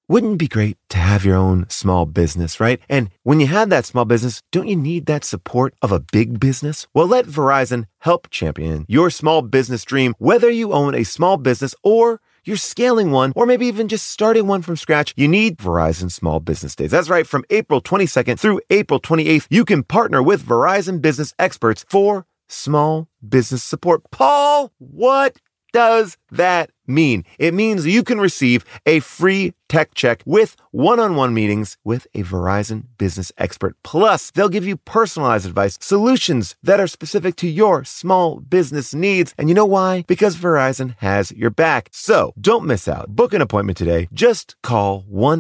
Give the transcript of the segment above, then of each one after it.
Wouldn't it be great to have your own small business, right? And when you have that small business, don't you need that support of a big business? Well, let Verizon help champion your small business dream, whether you own a small business or you're scaling one, or maybe even just starting one from scratch. You need Verizon Small Business Days. That's right. From April 22nd through April 28th, you can partner with Verizon business experts for small business support. Paul, what does that mean? It means you can receive a free tech check with one-on-one meetings with a Verizon business expert. Plus, they'll give you personalized advice, solutions that are specific to your small business needs. And you know why? Because Verizon has your back. So don't miss out. Book an appointment today. Just call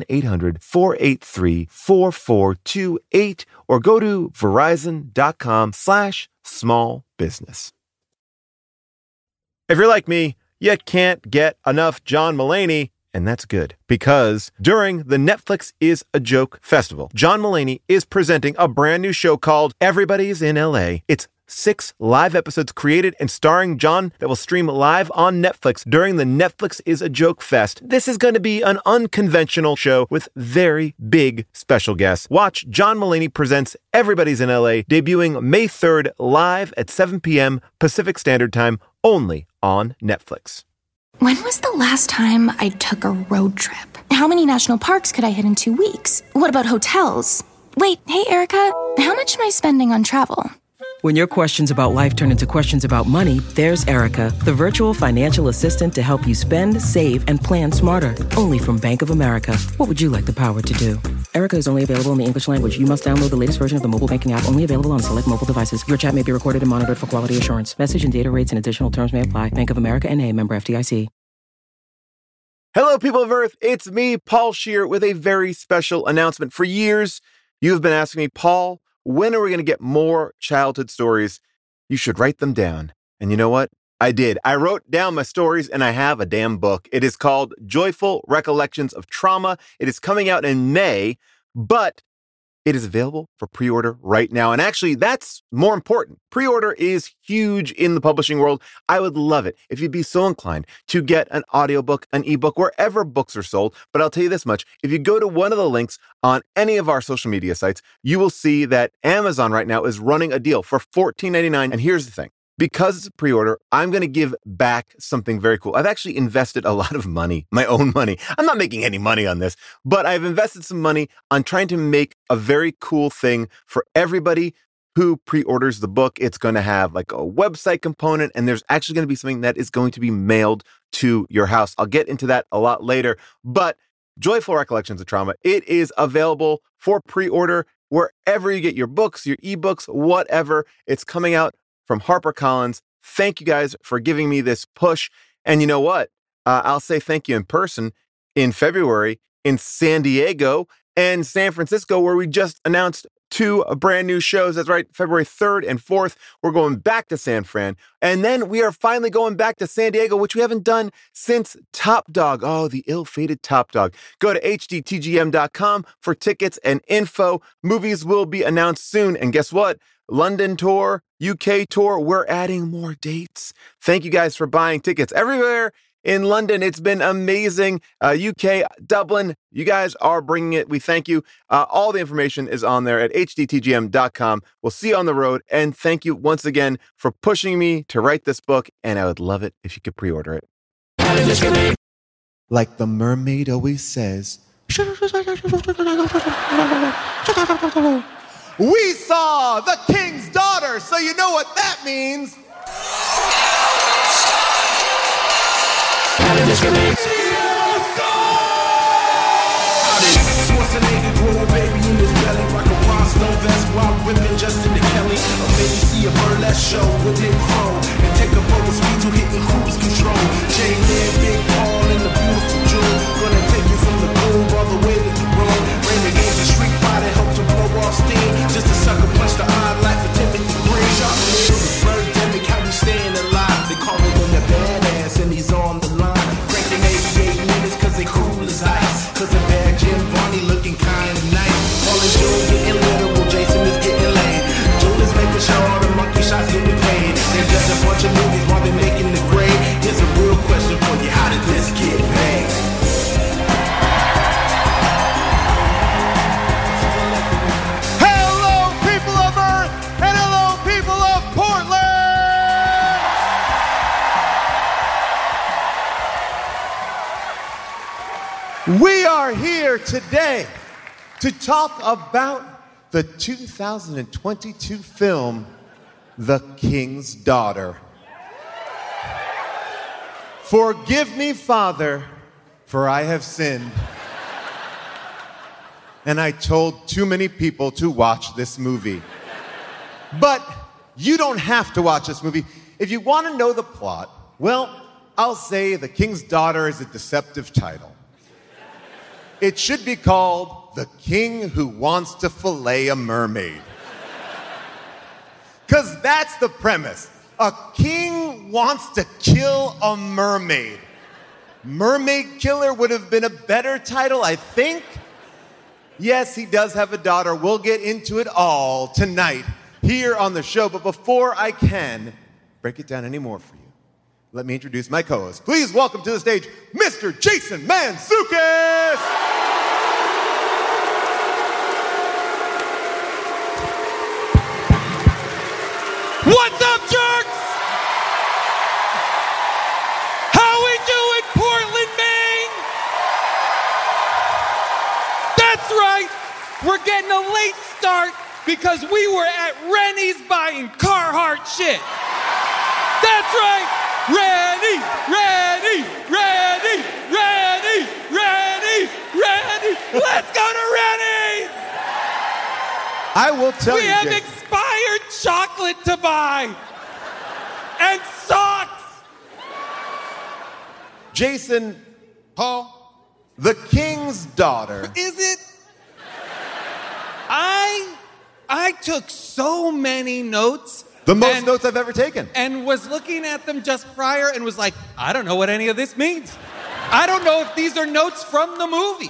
1-800-483-4428 or go to verizon.com/small business. If you're like me, you can't get enough John Mulaney, and that's good, because during the Netflix is a Joke Festival, John Mulaney is presenting a brand new show called Everybody's in LA. It's 6 live episodes created and starring John that will stream live on Netflix during the Netflix is a Joke Fest. This is going to be an unconventional show with very big special guests. Watch John Mulaney Presents Everybody's in LA, debuting May 3rd live at 7 p.m. Pacific Standard Time, only on Netflix. When was the last time I took a road trip? How many national parks could I hit in 2 weeks? What about hotels? Wait, hey, Erica, how much am I spending on travel? When your questions about life turn into questions about money, there's Erica, the virtual financial assistant to help you spend, save, and plan smarter. Only from Bank of America. What would you like the power to do? Erica is only available in the English language. You must download the latest version of the mobile banking app, only available on select mobile devices. Your chat may be recorded and monitored for quality assurance. Message and data rates and additional terms may apply. Bank of America N.A., member FDIC. Hello, people of Earth. It's me, Paul Scheer, with a very special announcement. For years, you've been asking me, Paul, when are we going to get more childhood stories? You should write them down. And you know what? I did. I wrote down my stories and I have a damn book. It is called Joyful Recollections of Trauma. It is coming out in May, but it is available for pre-order right now. And actually, that's more important. Pre-order is huge in the publishing world. I would love it if you'd be so inclined to get an audiobook, an ebook, wherever books are sold. But I'll tell you this much. If you go to one of the links on any of our social media sites, you will see that Amazon right now is running a deal for $14.99. And here's the thing. Because it's a pre-order, I'm going to give back something very cool. I've actually invested a lot of money, my own money. I'm not making any money on this, but I've invested some money on trying to make a very cool thing for everybody who pre-orders the book. It's going to have like a website component, and there's actually going to be something that is going to be mailed to your house. I'll get into that a lot later, but Joyful Recollections of Trauma, it is available for pre-order wherever you get your books, your ebooks, whatever. It's coming out from HarperCollins. Thank you guys for giving me this push. And you know what? I'll say thank you in person in February in San Diego and San Francisco, where we just announced 2 brand new shows. That's right, February 3rd and 4th. We're going back to San Fran. And then we are finally going back to San Diego, which we haven't done since Top Dog. Oh, the ill-fated Top Dog. Go to hdtgm.com for tickets and info. Movies will be announced soon. And guess what? London tour, UK tour, we're adding more dates. Thank you guys for buying tickets everywhere in London. It's been amazing. UK, Dublin, you guys are bringing it. We thank you. All the information is on there at hdtgm.com. We'll see you on the road. And thank you once again for pushing me to write this book. And I would love it if you could pre-order it. Like the mermaid always says, we saw the king's daughter, so you know what that means. Schwarzenegger grew a baby in his belly, like a rhinestone vest while whipping Justin to Kelly. Or maybe see a burlesque show with Nick Crow and take up over speed to hitting cruise control. J-Man, Big Paul, and the beautiful June. Gonna take you from the groove all the way to the room. Raymond games a street fighter, help to blow off steam. Just a sucker punch the odd life for Timothy Green. Sharp little birdemic, how we staying alive. They call him the badass and he's on the line. Cranking 88 minutes cause they cool as ice. Cause the bad Jim Varney looking kinda nice. Paul and June getting literal, Jason is getting laid. June is making sure all the monkey shots get paid. They're just a bunch of movies while they're making the grade. Here's a real question for you, how did this get made? We are here today to talk about the 2022 film, The King's Daughter. Forgive me, Father, for I have sinned. And I told too many people to watch this movie. But you don't have to watch this movie. If you want to know the plot, well, I'll say The King's Daughter is a deceptive title. It should be called The King Who Wants to Fillet a Mermaid. Because that's the premise. A king wants to kill a mermaid. Mermaid Killer would have been a better title, I think. Yes, he does have a daughter. We'll get into it all tonight here on the show. But before I can break it down any more for you, let me introduce my co-host. Please welcome to the stage, Mr. Jason Mantzoukas! What's up, jerks? How we doing, Portland, Maine? That's right. We're getting a late start because we were at Rennie's buying Carhartt shit. That's right. Rennie. Let's go to Rennie's. I will tell you, We have Jason. expired chocolate to buy. And socks. Jason, Paul, The King's Daughter. is it? I took so many notes. The most and- notes I've ever taken. And was looking at them just prior and was like, I don't know what any of this means. I don't know if these are notes from the movie.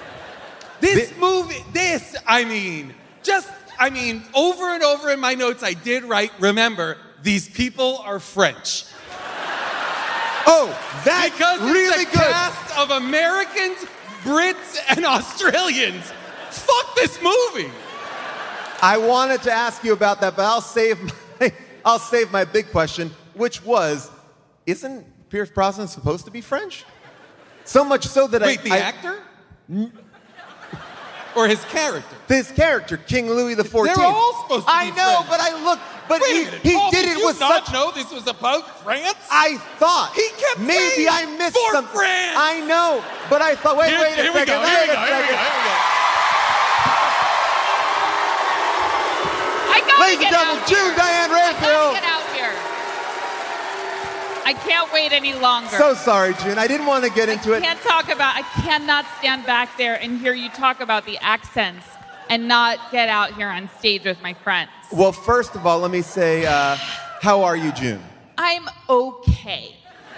Over and over in my notes, I did write, remember, these people are French. Oh, that's Because really it's a good. cast of Americans, Brits, and Australians. Fuck this movie. I wanted to ask you about that, but I'll save my big question, which was, isn't Pierce Brosnan supposed to be French? So much so that Wait, the actor? Or his character? His character, King Louis XIV. They're all supposed to be I know, French. but I looked, but Wait a he minute, he Paul, did did it you with not such. know this was about France? I thought He kept maybe saying, I missed "For something. France." I know, but I thought. Wait a second. Here we go. I gotta Ladies and get gentlemen, out June here. Diane I gotta Raphael. get out here. I can't wait any longer. So sorry, June. I didn't want to get into it. I cannot stand back there and hear you talk about the accents and not get out here on stage with my friends. Well, first of all, let me say, how are you, June? I'm okay.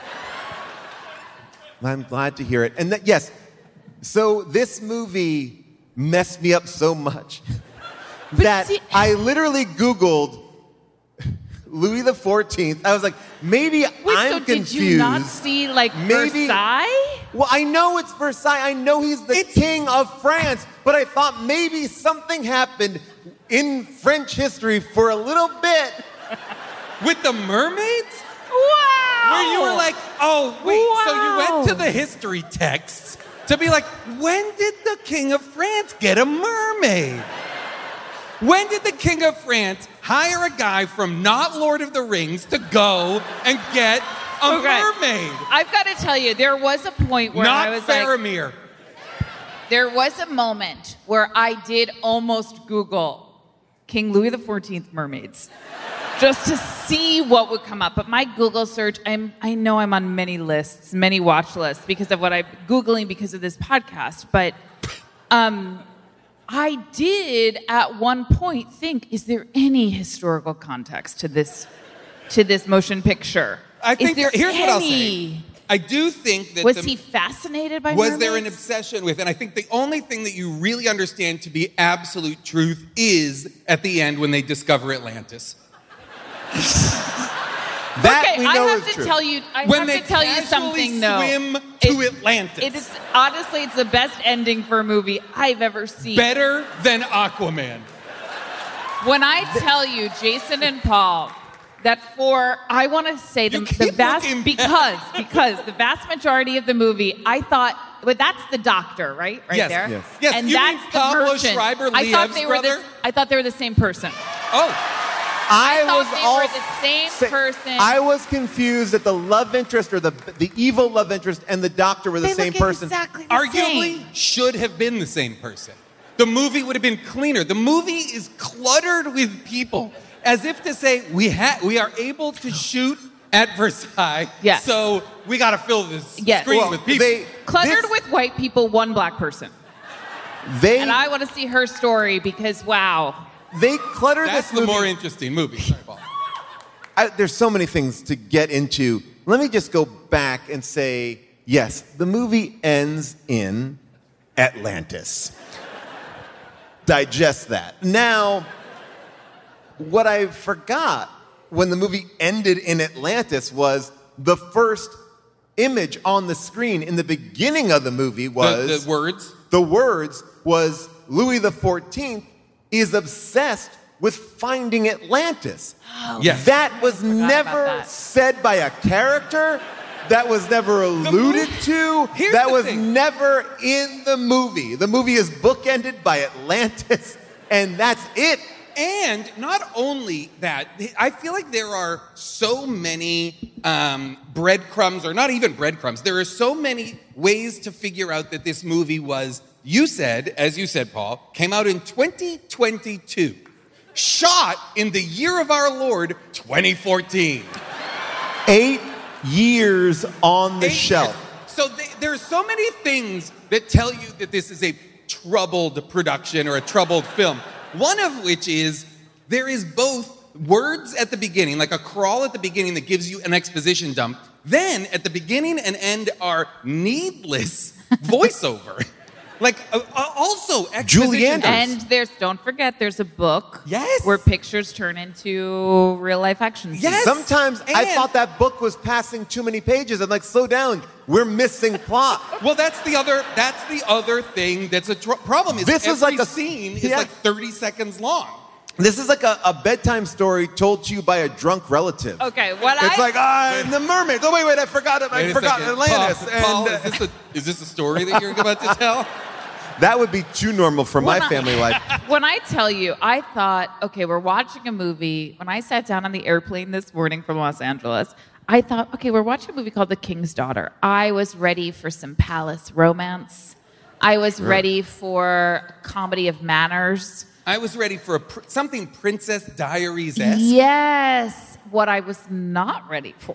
I'm glad to hear it. And yes, so this movie messed me up so much that see- I literally Googled Louis XIV. I was like, maybe Wait, I'm so confused. did you not see Maybe- Versailles? Well, I know it's Versailles. I know he's the king of France, but I thought maybe something happened in French history for a little bit. With the mermaids? Wow! Where you were like, oh, wait, so you Wow. went to the history texts to be like, when did the King of France get a mermaid? When did the King of France hire a guy from not Lord of the Rings to go and get a mermaid? I've got to tell you, there was a point where Not I was like, Faramir. there was a moment where I did almost Google King Louis XIV mermaids just to see what would come up. But my Google search, I know I'm on many lists, many watch lists because of what I'm Googling because of this podcast. But I did at one point think, is there any historical context to this motion picture? I think is there here's what I'll say. any? I do think that Was he fascinated by was there an mermaids? obsession with, and I think the only thing that you really understand to be absolute truth is at the end when they discover Atlantis. That Okay, we I know have is to true. tell you. I When have they to tell you casually something, though. swim to Atlantis. It is honestly, it's the best ending for a movie I've ever seen. Better than Aquaman. When I tell you, Jason and Paul, that I want to say You the keep vast looking because the vast majority of the movie, I thought but that's the doctor, right? Right Yes. there. Yes. Yes, And you that's mean the Pablo merchant. Schreiber, I thought Liev's they were brother? I thought they were the same person. Oh, I thought they were the same person. I was confused that the love interest or the evil love interest and the doctor were the They same look person. exactly the arguably same. should have been the same person. The movie would have been cleaner. The movie is cluttered with people, as if to say we are able to shoot at Versailles. Yes. So we got to fill this Yes. screen Well, with people. Cluttered with white people, one black person. They And I want to see her story because, wow. they clutter That's this movie. the more interesting movie. Sorry, Paul. There's so many things to get into. Let me just go back and say, yes, the movie ends in Atlantis. Digest that. Now, what I forgot when the movie ended in Atlantis was the first image on the screen in the beginning of the movie was The words. the words was Louis XIV is obsessed with finding Atlantis. Yes. That was forgot about never that. said by a character. That was never alluded to. Here's That the was thing. never in the movie. The movie is bookended by Atlantis, and that's it. And not only that, I feel like there are so many breadcrumbs, or not even breadcrumbs. There are so many ways to figure out that this movie was, as you said, Paul, came out in 2022, shot in the year of our Lord, 2014. 8 years on the 8 shelf. years. So there are so many things that tell you that this is a troubled production or a troubled film. One of which is there is both words at the beginning, like a crawl at the beginning that gives you an exposition dump. Then at the beginning and end are needless voiceover. Like also exposition Julie dumps. And don't forget, there's a book Yes. where pictures turn into real life action scenes. Yes. Sometimes I And- thought that book was passing too many pages. I'm like, slow down. We're missing plot. Well, that's the other thing that's a problem is This every is like a- scene is yeah. like 30 seconds long. This is like a bedtime story told to you by a drunk relative. Okay, It's like, the mermaid. Oh, wait, I forgot it. Wait I a forgot second. Atlantis. Paul, and is this a story that you're about to tell? that would be too normal for my family life. When I tell you, I thought, okay, we're watching a movie. When I sat down on the airplane this morning from Los Angeles, I thought, okay, we're watching a movie called The King's Daughter. I was ready for some palace romance. I was ready for a comedy of manners. I was ready for something Princess Diaries-esque. Yes. What I was not ready for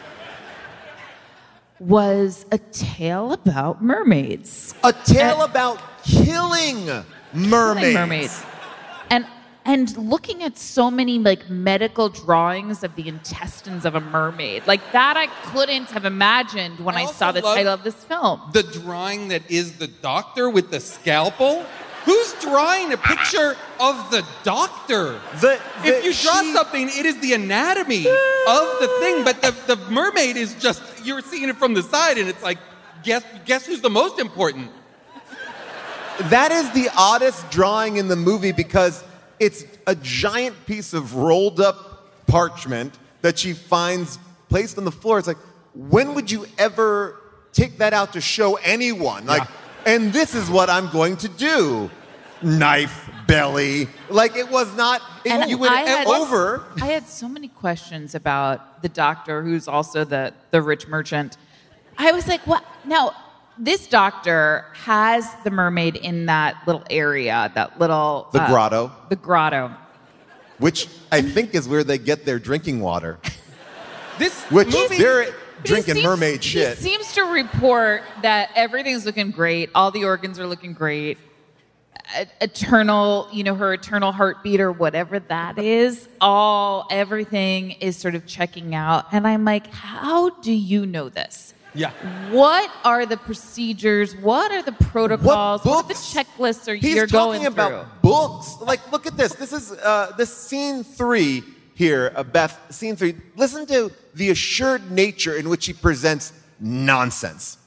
was a tale about mermaids. A tale about killing mermaids. Mermaids. And looking at so many like medical drawings of the intestines of a mermaid. Like that I couldn't have imagined when I I also saw the love title of this film. The drawing that is the doctor with the scalpel. Who's drawing a picture of the doctor? If you draw something, it is the anatomy of the thing, but the mermaid is just, you're seeing it from the side, and it's like, guess who's the most important? That is the oddest drawing in the movie because it's a giant piece of rolled up parchment that she finds placed on the floor. It's like, when would you ever take that out to show anyone? Like, and this is what I'm going to do. Knife, belly. Like, it was not, you would I had so many questions about the doctor, who's also the rich merchant. I was like, what? Now, this doctor has the mermaid in that little area, that little... The grotto. The grotto. Which I think is where they get their drinking water. They're drinking mermaid shit. He seems to report that everything's looking great. All the organs are looking great. Eternal, her eternal heartbeat or whatever that is, everything is sort of checking out. And I'm like, how do you know this? Yeah. What are the procedures? What are the protocols? What are the checklists you're going through? He's talking about books. Like, look at this. This is this scene 3 here, Beth. Scene 3. Listen to the assured nature in which he presents nonsense.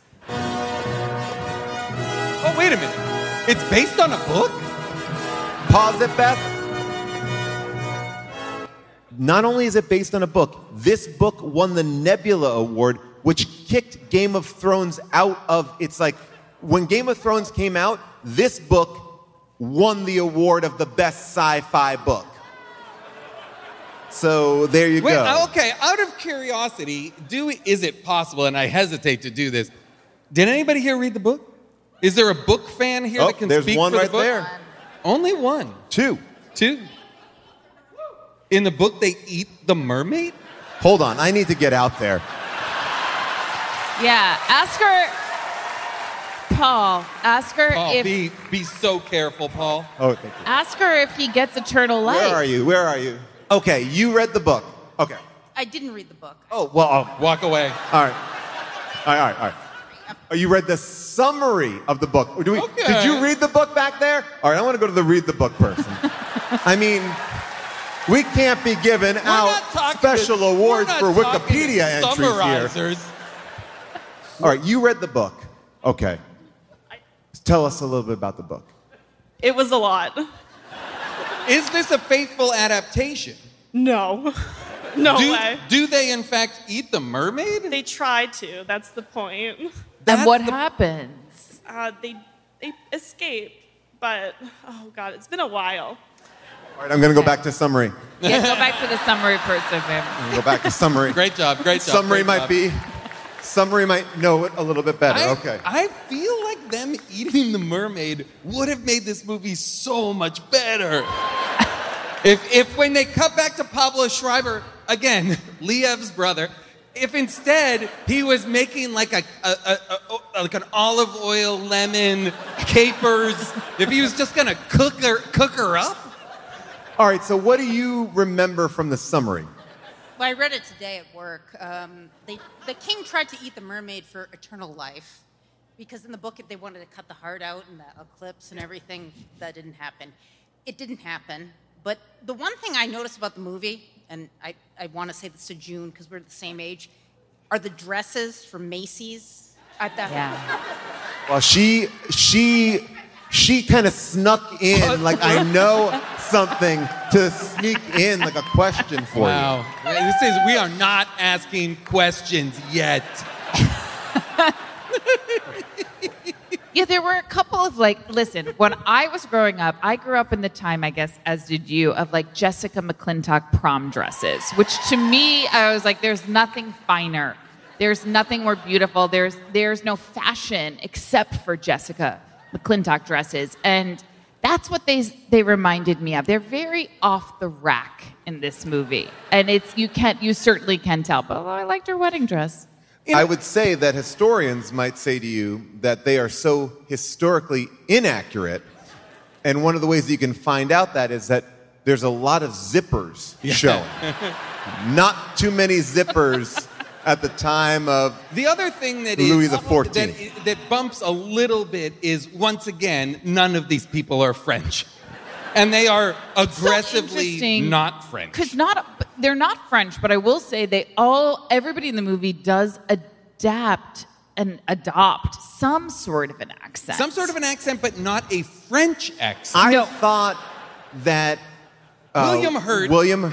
Oh, wait a minute. It's based on a book? Pause it, Beth. Not only is it based on a book, this book won the Nebula Award, which kicked Game of Thrones out of its when Game of Thrones came out, this book won the award of the best sci-fi book. So there you go. Okay, out of curiosity, is it possible, and I hesitate to do this, did anybody here read the book? Is there a book fan here that can speak for the book? There's one right there. Only one. Two. In the book, they eat the mermaid? Hold on, I need to get out there. Yeah, ask her, Paul. Ask her Paul, if be so careful, Paul. Oh, thank you. ask her if he gets eternal life. Where are you? Okay, you read the book. Okay. I didn't read the book. Oh, well, Walk away. all right. Oh, you read the summary of the book. Okay. Did you read the book back there? All right, I want to go to the read the book person. I mean, we can't be giving out special awards for Wikipedia entries here. All right, you read the book. Okay. Tell us a little bit about the book. It was a lot. Is this a faithful adaptation? No. No way. Do they, in fact, eat the mermaid? They tried to. That's the point. And what happens? They escaped, but, oh, God, it's been a while. All right, I'm going to go back to summary. Yeah, go back to the summary person, man. I'm going to go back to summary. Great job. Summary might know it a little bit better. Okay. I feel like them eating the mermaid would have made this movie so much better. If when they cut back to Pablo Schreiber, again, Liev's brother, if instead he was making like an olive oil, lemon, capers, if he was just gonna cook her up. All right, so what do you remember from the summary? Well, I read it today at work. The king tried to eat the mermaid for eternal life because in the book they wanted to cut the heart out and the eclipse and everything. That didn't happen. It didn't happen. But the one thing I noticed about the movie, and I want to say this to June because we're the same age, are the dresses from Macy's. Yeah. Well, she kind of snuck in like I know something to sneak in like a question for you. Wow. We are not asking questions yet. Yeah, there were a couple of listen, when I was growing up, I grew up in the time, I guess, as did you, of Jessica McClintock prom dresses, which to me, I was like, there's nothing finer. There's nothing more beautiful. There's no fashion except for Jessica McClintock dresses. And that's what they reminded me of. They're very off the rack in this movie. And you certainly can tell, but I liked her wedding dress. I would say that historians might say to you that they are so historically inaccurate. And one of the ways that you can find out that is that there's a lot of zippers showing. Not too many zippers at the time of the other thing that Louis XIV. That bumps a little bit is, once again, none of these people are French. And they are aggressively not French. Because they're not French, but I will say everybody in the movie does adapt and adopt some sort of an accent. Some sort of an accent, but not a French accent. I thought that William Hurt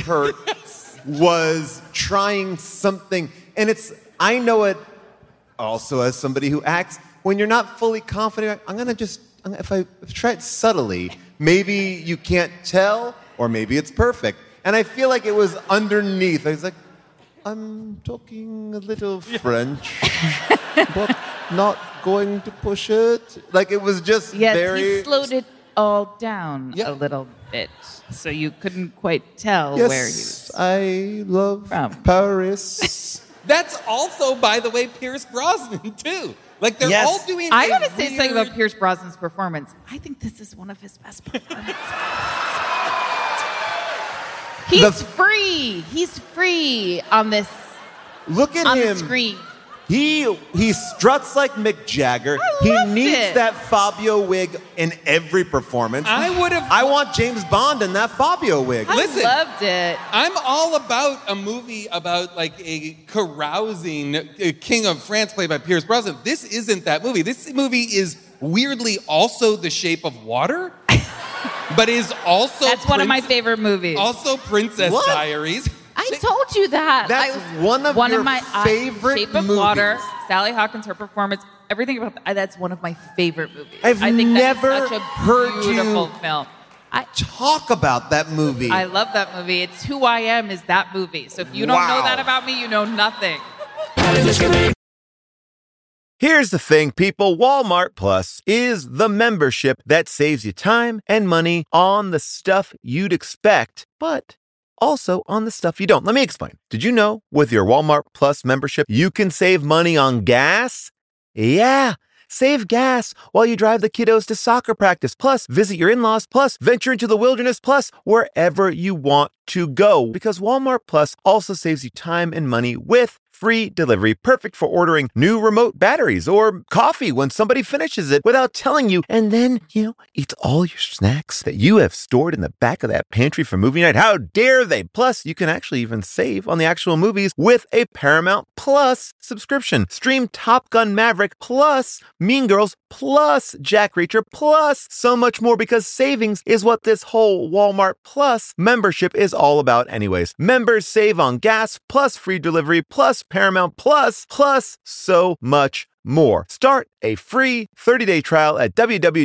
was trying something, and I know it also as somebody who acts, when you're not fully confident, if I try it subtly, maybe you can't tell, or maybe it's perfect. And I feel like it was underneath. I was like, I'm talking a little French, but not going to push it. Like, it was just he slowed it all down a little bit, so you couldn't quite tell where he was. I love Paris. That's also, by the way, Pierce Brosnan, too. They're all doing I gotta say something about Pierce Brosnan's performance. I think this is one of his best performances. He's free. He's free on this. Look at him. The screen. He struts like Mick Jagger. He needs that Fabio wig in every performance. I want James Bond in that Fabio wig. Listen, loved it. I'm all about a movie about a carousing King of France played by Pierce Brosnan. This isn't that movie. This movie is weirdly also The Shape of Water, but is also that's one of my favorite movies. Also Princess Diaries. I told you that. That's one of my favorite Shape of movies. Water, Sally Hawkins, her performance, everything about that's one of my favorite movies. I've I think never that is such a heard beautiful you film. talk about that movie. I love that movie. It's Who I Am is that movie. So if you don't know that about me, you know nothing. Here's the thing, people. Walmart Plus is the membership that saves you time and money on the stuff you'd expect, but also on the stuff you don't. Let me explain. Did you know with your Walmart Plus membership, you can save money on gas? Yeah. Save gas while you drive the kiddos to soccer practice, plus visit your in-laws, plus venture into the wilderness, plus wherever you want to go. Because Walmart Plus also saves you time and money with free delivery, perfect for ordering new remote batteries or coffee when somebody finishes it without telling you, and then, eats all your snacks that you have stored in the back of that pantry for movie night. How dare they? Plus, you can actually even save on the actual movies with a Paramount Plus subscription. Stream Top Gun Maverick plus Mean Girls plus Jack Reacher plus so much more, because savings is what this whole Walmart Plus membership is all about anyways. Members save on gas plus free delivery plus Paramount plus so much more. Start a free 30-day trial at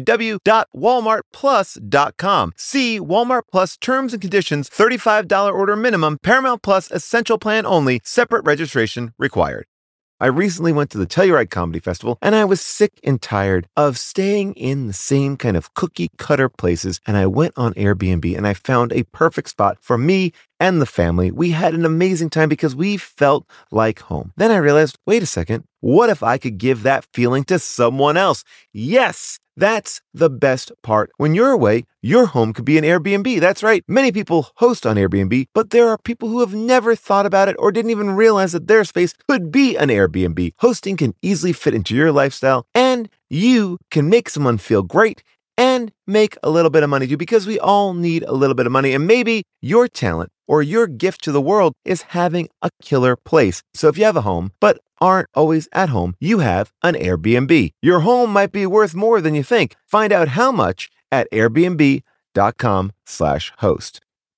www.walmartplus.com. See Walmart Plus terms and conditions, $35 order minimum, Paramount Plus essential plan only, separate registration required. I recently went to the Telluride Comedy Festival, and I was sick and tired of staying in the same kind of cookie-cutter places, and I went on Airbnb, and I found a perfect spot for me and the family. We had an amazing time because we felt like home. Then I realized, wait a second, what if I could give that feeling to someone else? Yes! That's the best part. When you're away, your home could be an Airbnb. That's right. Many people host on Airbnb, but there are people who have never thought about it or didn't even realize that their space could be an Airbnb. Hosting can easily fit into your lifestyle, and you can make someone feel great and make a little bit of money too, because we all need a little bit of money. And maybe your talent or your gift to the world is having a killer place. So if you have a home, but aren't always at home, you have an Airbnb. Your home might be worth more than you think. Find out how much at airbnb.com/host.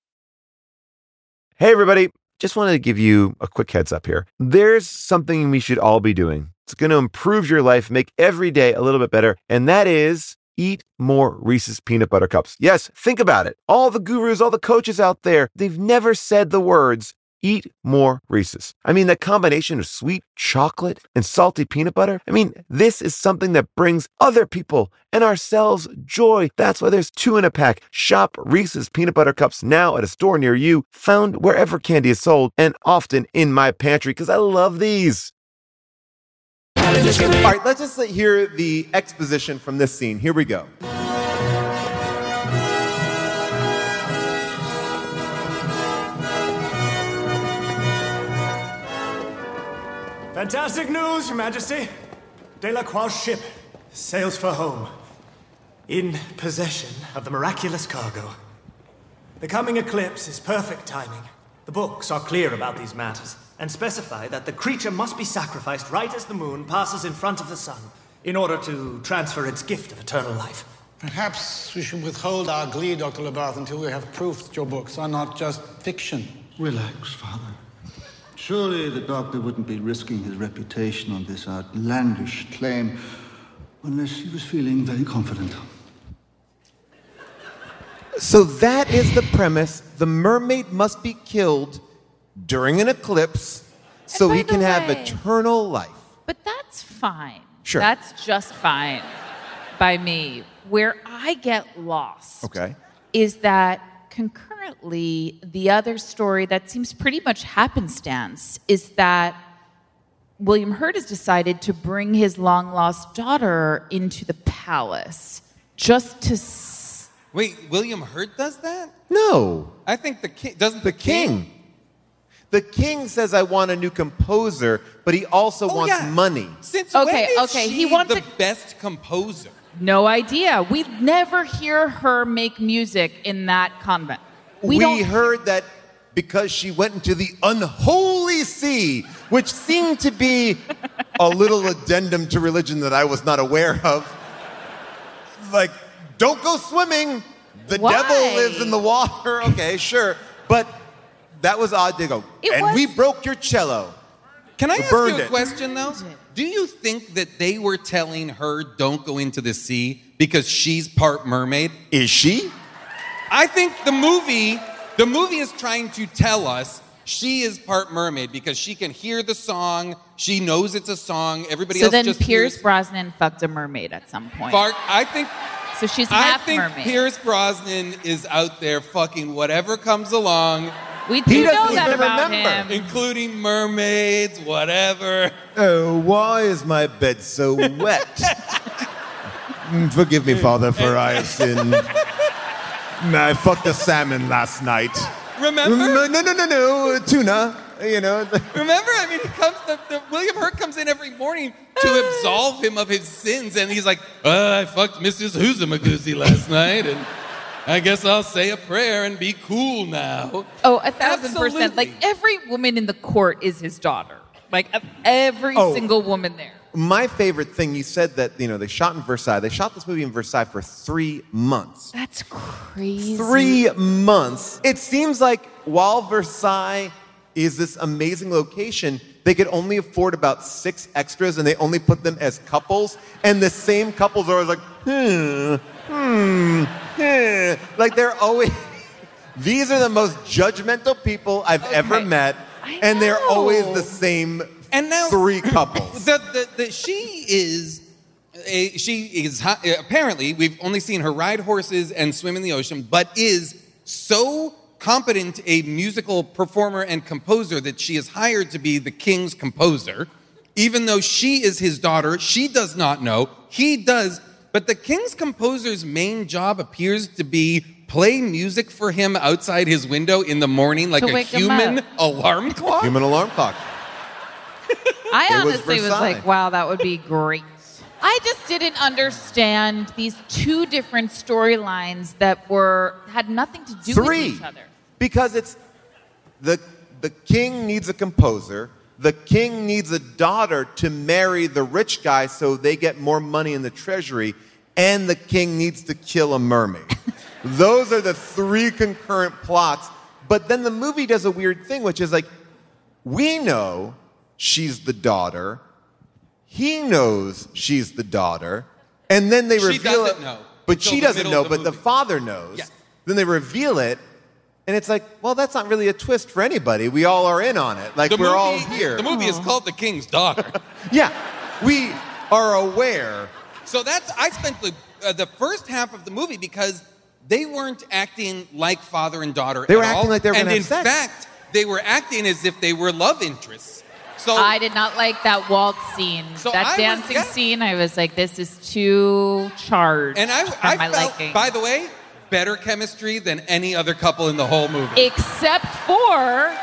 Hey, everybody. Just wanted to give you a quick heads up here. There's something we should all be doing. It's going to improve your life, make every day a little bit better, and that is eat more Reese's peanut butter cups. Yes, think about it. All the gurus, all the coaches out there, they've never said the words, eat more Reese's. I mean, that combination of sweet chocolate and salty peanut butter, this is something that brings other people and ourselves joy. That's why there's 2 in a pack. Shop Reese's peanut butter cups now at a store near you, found wherever candy is sold, and often in my pantry, because I love these. All right, let's just hear the exposition from this scene. Here we go. Fantastic news, Your Majesty. Delacroix's ship sails for home, in possession of the miraculous cargo. The coming eclipse is perfect timing. The books are clear about these matters and specify that the creature must be sacrificed right as the moon passes in front of the sun in order to transfer its gift of eternal life. Perhaps we should withhold our glee, Dr. Labarthe, until we have proof that your books are not just fiction. Relax, Father. Surely the doctor wouldn't be risking his reputation on this outlandish claim unless he was feeling very confident. So that is the premise. The mermaid must be killed during an eclipse so he can have eternal life. But that's fine. Sure. That's just fine by me. Where I get lost is that concurrently, the other story that seems pretty much happenstance is that William Hurt has decided to bring his long-lost daughter into the palace just to... Wait, William Hurt does that? No. I think the king... Doesn't the king? The king says, I want a new composer, but he also wants money. Since when is she the best composer? No idea. We never hear her make music in that convent. We heard that because she went into the unholy sea, which seemed to be a little addendum to religion that I was not aware of. Like, don't go swimming. The devil lives in the water. Okay, sure. But that was odd to go. We broke your cello. Can I ask Burned you a it. question, though? Do you think that they were telling her, don't go into the sea because she's part mermaid? Is she? I think the movie is trying to tell us she is part mermaid because she can hear the song. She knows it's a song. Everybody So else then just Pierce hears. Brosnan fucked a mermaid at some point. I think So she's half I think mermaid. Pierce Brosnan is out there fucking whatever comes along. We do doesn't know that even about remember. him. Including mermaids, whatever. Oh, why is my bed so wet? Forgive me, Father, for I have sinned. I fucked a salmon last night. Remember? No, tuna. You know. Remember? I mean, William Hurt comes in every morning to absolve him of his sins, and he's like, I fucked Mrs. Hoozamagoozy last night, and I guess I'll say a prayer and be cool now. Oh, 1,000%. Like, Absolutely. every woman in the court is his daughter. Like, every single woman there. My favorite thing, you said that, they shot in Versailles. They shot this movie in Versailles for 3 months. That's crazy. 3 months. It seems like while Versailles is this amazing location, they could only afford about 6 extras, and they only put them as couples. And the same couples are always like, like they're always. These are the most judgmental people I've ever met, and they're always the same. And now 3 couples. She is apparently, we've only seen her ride horses and swim in the ocean, but is so competent a musical performer and composer that she is hired to be the king's composer. Even though she is his daughter, she does not know. He does. But the king's composer's main job appears to be play music for him outside his window in the morning like To a wake him human up. alarm clock. Human alarm clock. I It was honestly was Versailles. like, wow, that would be great. I just didn't understand these 2 different storylines that had nothing to do 3. with each other. Because it's the king needs a composer. The king needs a daughter to marry the rich guy so they get more money in the treasury. And the king needs to kill a mermaid. Those are the 3 concurrent plots. But then the movie does a weird thing, which is like, we know she's the daughter. He knows she's the daughter. And then they She reveal doesn't it. know But until she the doesn't middle know, of the but the movie. father knows. Yeah. Then they reveal it. And it's like, well, that's not really a twist for anybody. We all are in on it. Like, we're all here. The movie is called The King's Daughter. Yeah. We are aware. So I spent the first half of the movie because they weren't acting like father and daughter They were at acting all. like they were And gonna in have sex. fact, they were acting as if they were love interests. So I did not like that waltz scene. So That I was- dancing yeah. scene, I was like, this is too charged and I for my felt, liking. by the way, better chemistry than any other couple in the whole movie. Except for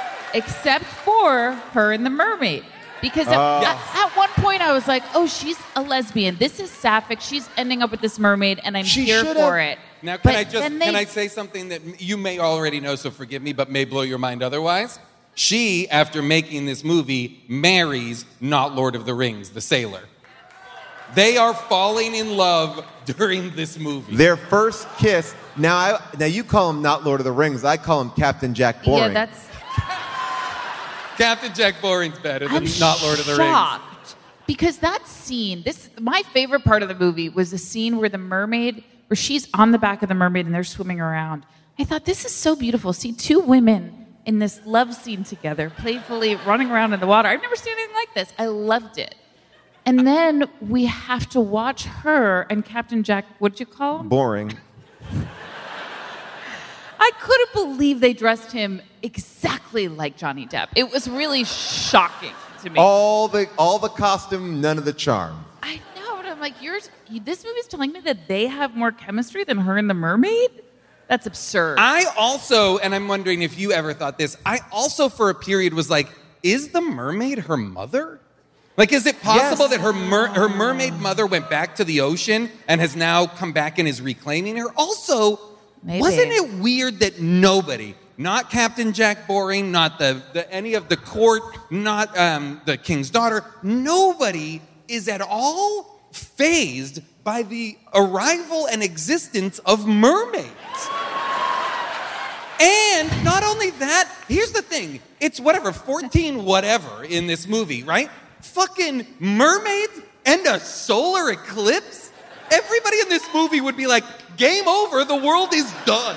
her and the mermaid. Because at one point I was like, oh, she's a lesbian. This is sapphic. She's ending up with this mermaid, and I'm She here should've- for it. Now, But can then I say something that you may already know, so forgive me, but may blow your mind otherwise? She, after making this movie, marries not Lord of the Rings, the sailor. They are falling in love during this movie. Their first kiss. Now you call him not Lord of the Rings. I call him Captain Jack Boring. Yeah, that's. Captain Jack Boring's better than I'm not Lord of the Rings. shocked because that scene. My favorite part of the movie was the scene where where she's on the back of the mermaid and they're swimming around. I thought this is so beautiful. See 2 women in this love scene together, playfully running around in the water. I've never seen anything like this. I loved it. And then we have to watch her and Captain Jack. What'd you call him? Boring. I couldn't believe they dressed him exactly like Johnny Depp. It was really shocking to me. All the costume, none of the charm. I know, but I'm like, this movie's telling me that they have more chemistry than her and the mermaid? That's absurd. I also, and I'm wondering if you ever thought this, I also for a period was like, is the mermaid her mother? Like, is it possible that her mermaid mother went back to the ocean and has now come back and is reclaiming her? Also, Maybe. wasn't it weird that nobody, not Captain Jack Boring, not any of the court, not the king's daughter, nobody is at all fazed by the arrival and existence of mermaids? And not only that, here's the thing. It's whatever, 14 whatever in this movie, right? Fucking mermaids and a solar eclipse? Everybody in this movie would be like, game over, the world is done.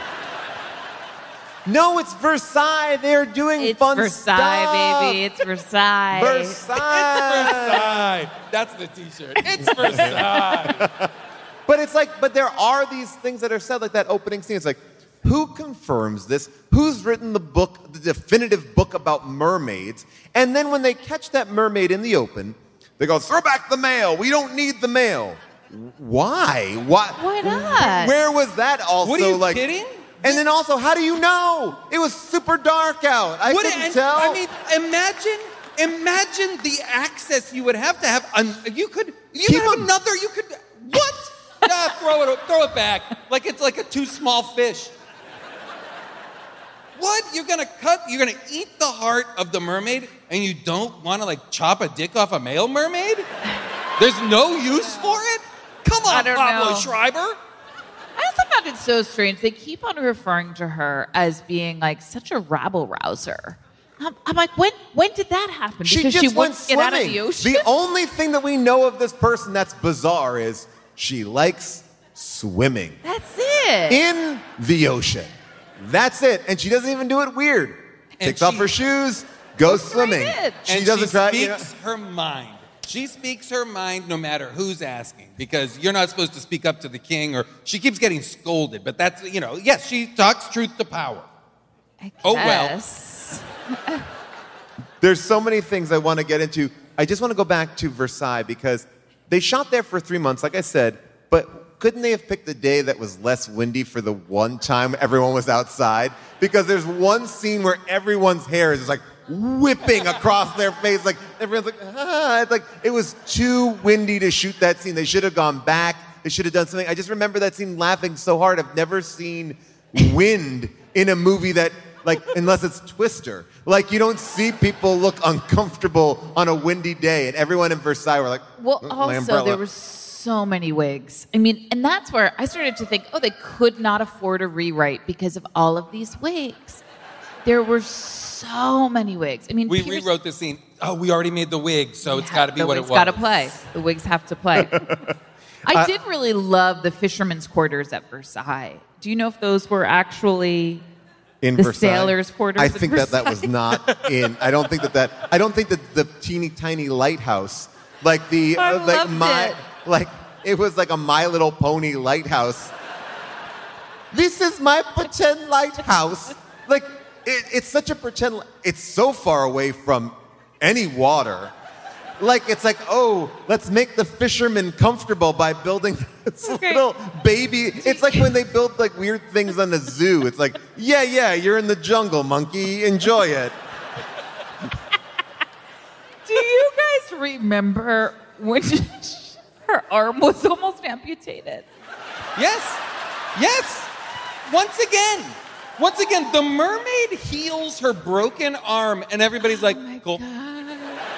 No, it's Versailles. They're doing fun Versailles, stuff. baby. It's Versailles. Versailles. It's Versailles. That's the t-shirt. It's Versailles. But there are these things that are said, like that opening scene. It's like, who confirms this? Who's written the book, the definitive book about mermaids? And then when they catch that mermaid in the open, they go, throw back the mail. We don't need the mail. Why? Why not? Where was that also? What are you kidding? And then also, how do you know? It was super dark out. I couldn't tell. I mean, imagine the access you would have to have. What? Throw it back. Like it's like a too small fish. What? You're gonna eat the heart of the mermaid and you don't want to like chop a dick off a male mermaid? There's no use for it? Come on, Pablo Schreiber. I also found it so strange. They keep on referring to her as being like such a rabble-rouser. I'm like, when did that happen? Because she wouldn't get out of the ocean? The only thing that we know of this person that's bizarre is she likes swimming. That's it. In the ocean. That's it. And she doesn't even do it weird. Takes off her shoes, goes swimming. She speaks her mind. She speaks her mind no matter who's asking, because you're not supposed to speak up to the king, or she keeps getting scolded. But that's, yes, she talks truth to power. Oh, well. There's so many things I want to get into. I just want to go back to Versailles because they shot there for 3 months, like I said, but couldn't they have picked a day that was less windy for the one time everyone was outside? Because there's one scene where everyone's hair is just like whipping across their face. Like, everyone's like, ah. It's like, it was too windy to shoot that scene. They should have gone back. They should have done something. I just remember that scene laughing so hard. I've never seen wind in a movie that, like, unless it's Twister. Like, you don't see people look uncomfortable on a windy day. And everyone in Versailles were like, well, my also, umbrella. there were so many wigs. I mean, and that's where I started to think, they could not afford a rewrite because of all of these wigs. There were so many wigs. I mean, we rewrote the scene. Oh, we already made the wig, so it's got to be what it was. The wigs got to play. The wigs have to play. I did really love the fishermen's quarters at Versailles. Do you know if those were actually in the Versailles? sailors' quarters? I think that was not in. I don't think that the teeny tiny lighthouse, like the it was like a My Little Pony lighthouse. This is my pretend lighthouse. Like, it's such a pretend. It's so far away from any water. Like, it's like, let's make the fishermen comfortable by building this little baby. It's like when they build like weird things on the zoo. It's like, yeah, you're in the jungle, monkey. Enjoy it. Do you guys remember when her arm was almost amputated? Yes. Once again, the mermaid heals her broken arm, and everybody's like, cool. God.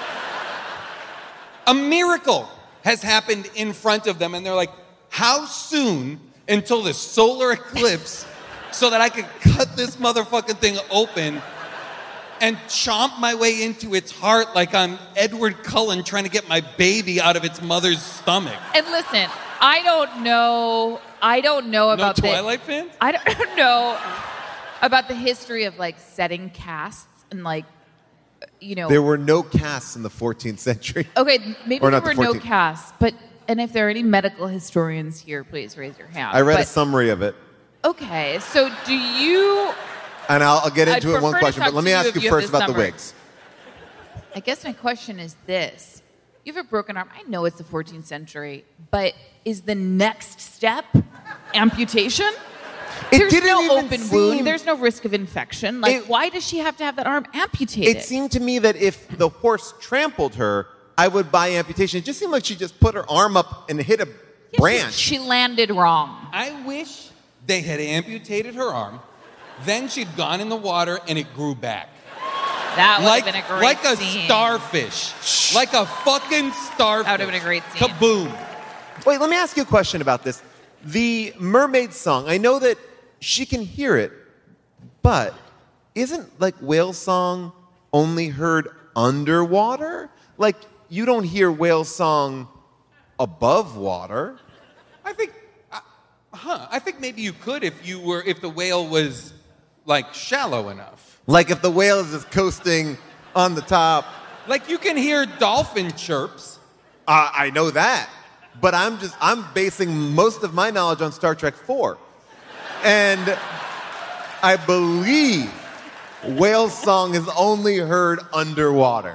A miracle has happened in front of them, and they're like, how soon until the solar eclipse so that I could cut this motherfucking thing open and chomp my way into its heart like I'm Edward Cullen trying to get my baby out of its mother's stomach? And listen, I don't know about no Twilight fans? I don't know about the history of like setting casts and like, There were no casts in the 14th century. Okay, maybe there were no 14th. casts, and if there are any medical historians here, please raise your hand. I read a summary of it. Okay, so do you... And I'll get into it I'd one prefer to question, but talk let to me you ask if you you have first the about the summary. wigs. I guess my question is this. You have a broken arm. I know it's the 14th century, but is the next step amputation? There's no open wound. There's no risk of infection. Like, why does she have to have that arm amputated? It seemed to me that if the horse trampled her, I would buy amputation. It just seemed like she just put her arm up and hit a branch. She landed wrong. I wish they had amputated her arm, then she'd gone in the water and it grew back. That would have been a great Like a scene. starfish. Like a fucking starfish. That would have been a great scene. Kaboom. Wait, let me ask you a question about this. The mermaid song, I know that she can hear it, But isn't like whale song only heard underwater? Like you don't hear whale song above water. I think, I think maybe you could if the whale was like shallow enough. Like if the whale is just coasting on the top. Like you can hear dolphin chirps. I know that, but I'm basing most of my knowledge on Star Trek 4, and I believe whale song is only heard underwater.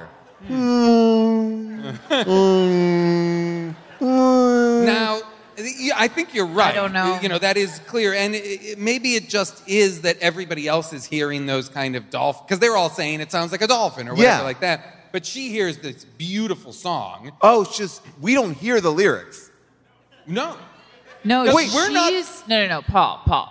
Now, I think you're right. I don't know. You know, that is clear. And maybe it just is that everybody else is hearing those kind of dolphins, because they're all saying it sounds like a dolphin or whatever like that. But she hears this beautiful song. Oh, it's just, we don't hear the lyrics. No. No, Wait, we're not... No, Paul.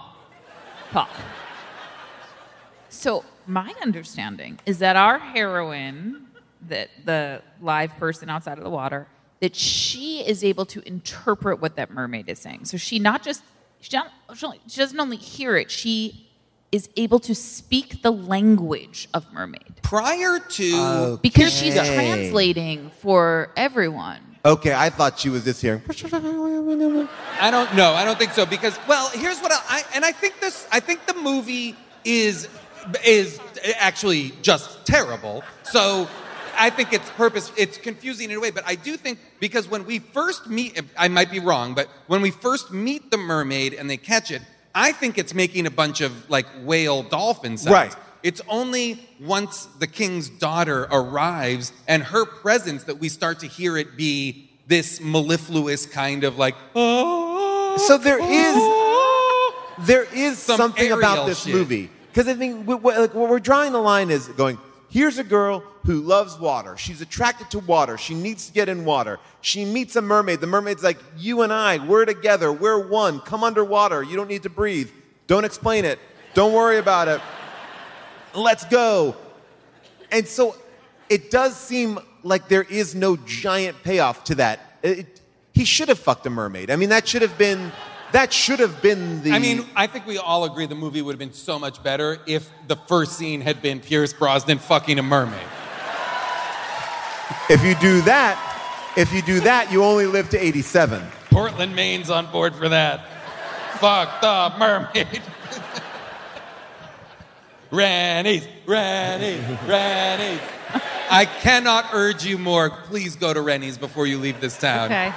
So my understanding is that our heroine, that the live person outside of the water, that she is able to interpret what that mermaid is saying. So she doesn't only hear it, she is able to speak the language of mermaid. Prior to... Because she's translating for everyone. Okay, I thought she was just hearing. I don't know. I don't think so, because, well, here's what I think the movie is actually just terrible. So I think it's confusing in a way, but I do think, because when we first meet, I might be wrong, but when we first meet the mermaid and they catch it, I think it's making a bunch of like whale dolphin sounds. Right. It's only once the king's daughter arrives and her presence that we start to hear it be this mellifluous kind of like, oh. So there is something about this movie. Because I think what we're drawing the line is going, here's a girl who loves water. She's attracted to water. She needs to get in water. She meets a mermaid. The mermaid's like, you and I, we're together. We're one. Come underwater. You don't need to breathe. Don't explain it. Don't worry about it. Let's go. And so it does seem like there is no giant payoff to that. He should have fucked a mermaid. I mean, that should have been the... I mean, I think we all agree the movie would have been so much better if the first scene had been Pierce Brosnan fucking a mermaid. If you do that, you only live to 87. Portland, Maine's on board for that. Fuck the mermaid. Rennie's. I cannot urge you more. Please go to Rennie's before you leave this town. Okay.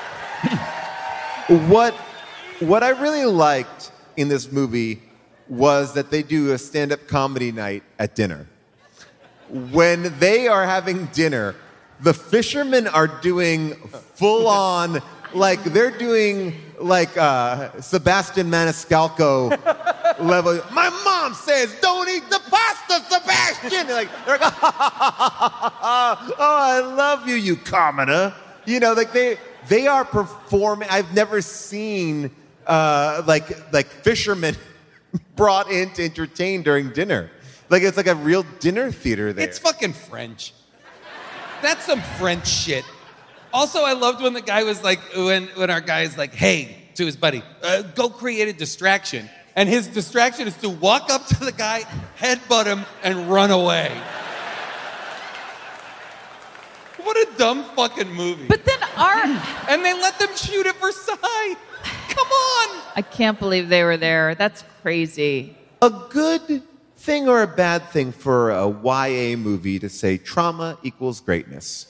What I really liked in this movie was that they do a stand-up comedy night at dinner. When they are having dinner, the fishermen are doing full-on, like they're doing like Sebastian Maniscalco level. My mom says, "Don't eat the pasta, Sebastian." They're like, "Oh, I love you, you commoner." You know, like they are performing. I've never seen like fishermen brought in to entertain during dinner. Like it's like a real dinner theater there. It's fucking French. That's some French shit. Also, I loved when the guy was like, when our guy is like, hey, to his buddy, go create a distraction. And his distraction is to walk up to the guy, headbutt him, and run away. What a dumb fucking movie. But then And they let them shoot at Versailles. Come on. I can't believe they were there. That's crazy. A good thing or a bad thing for a YA movie to say trauma equals greatness?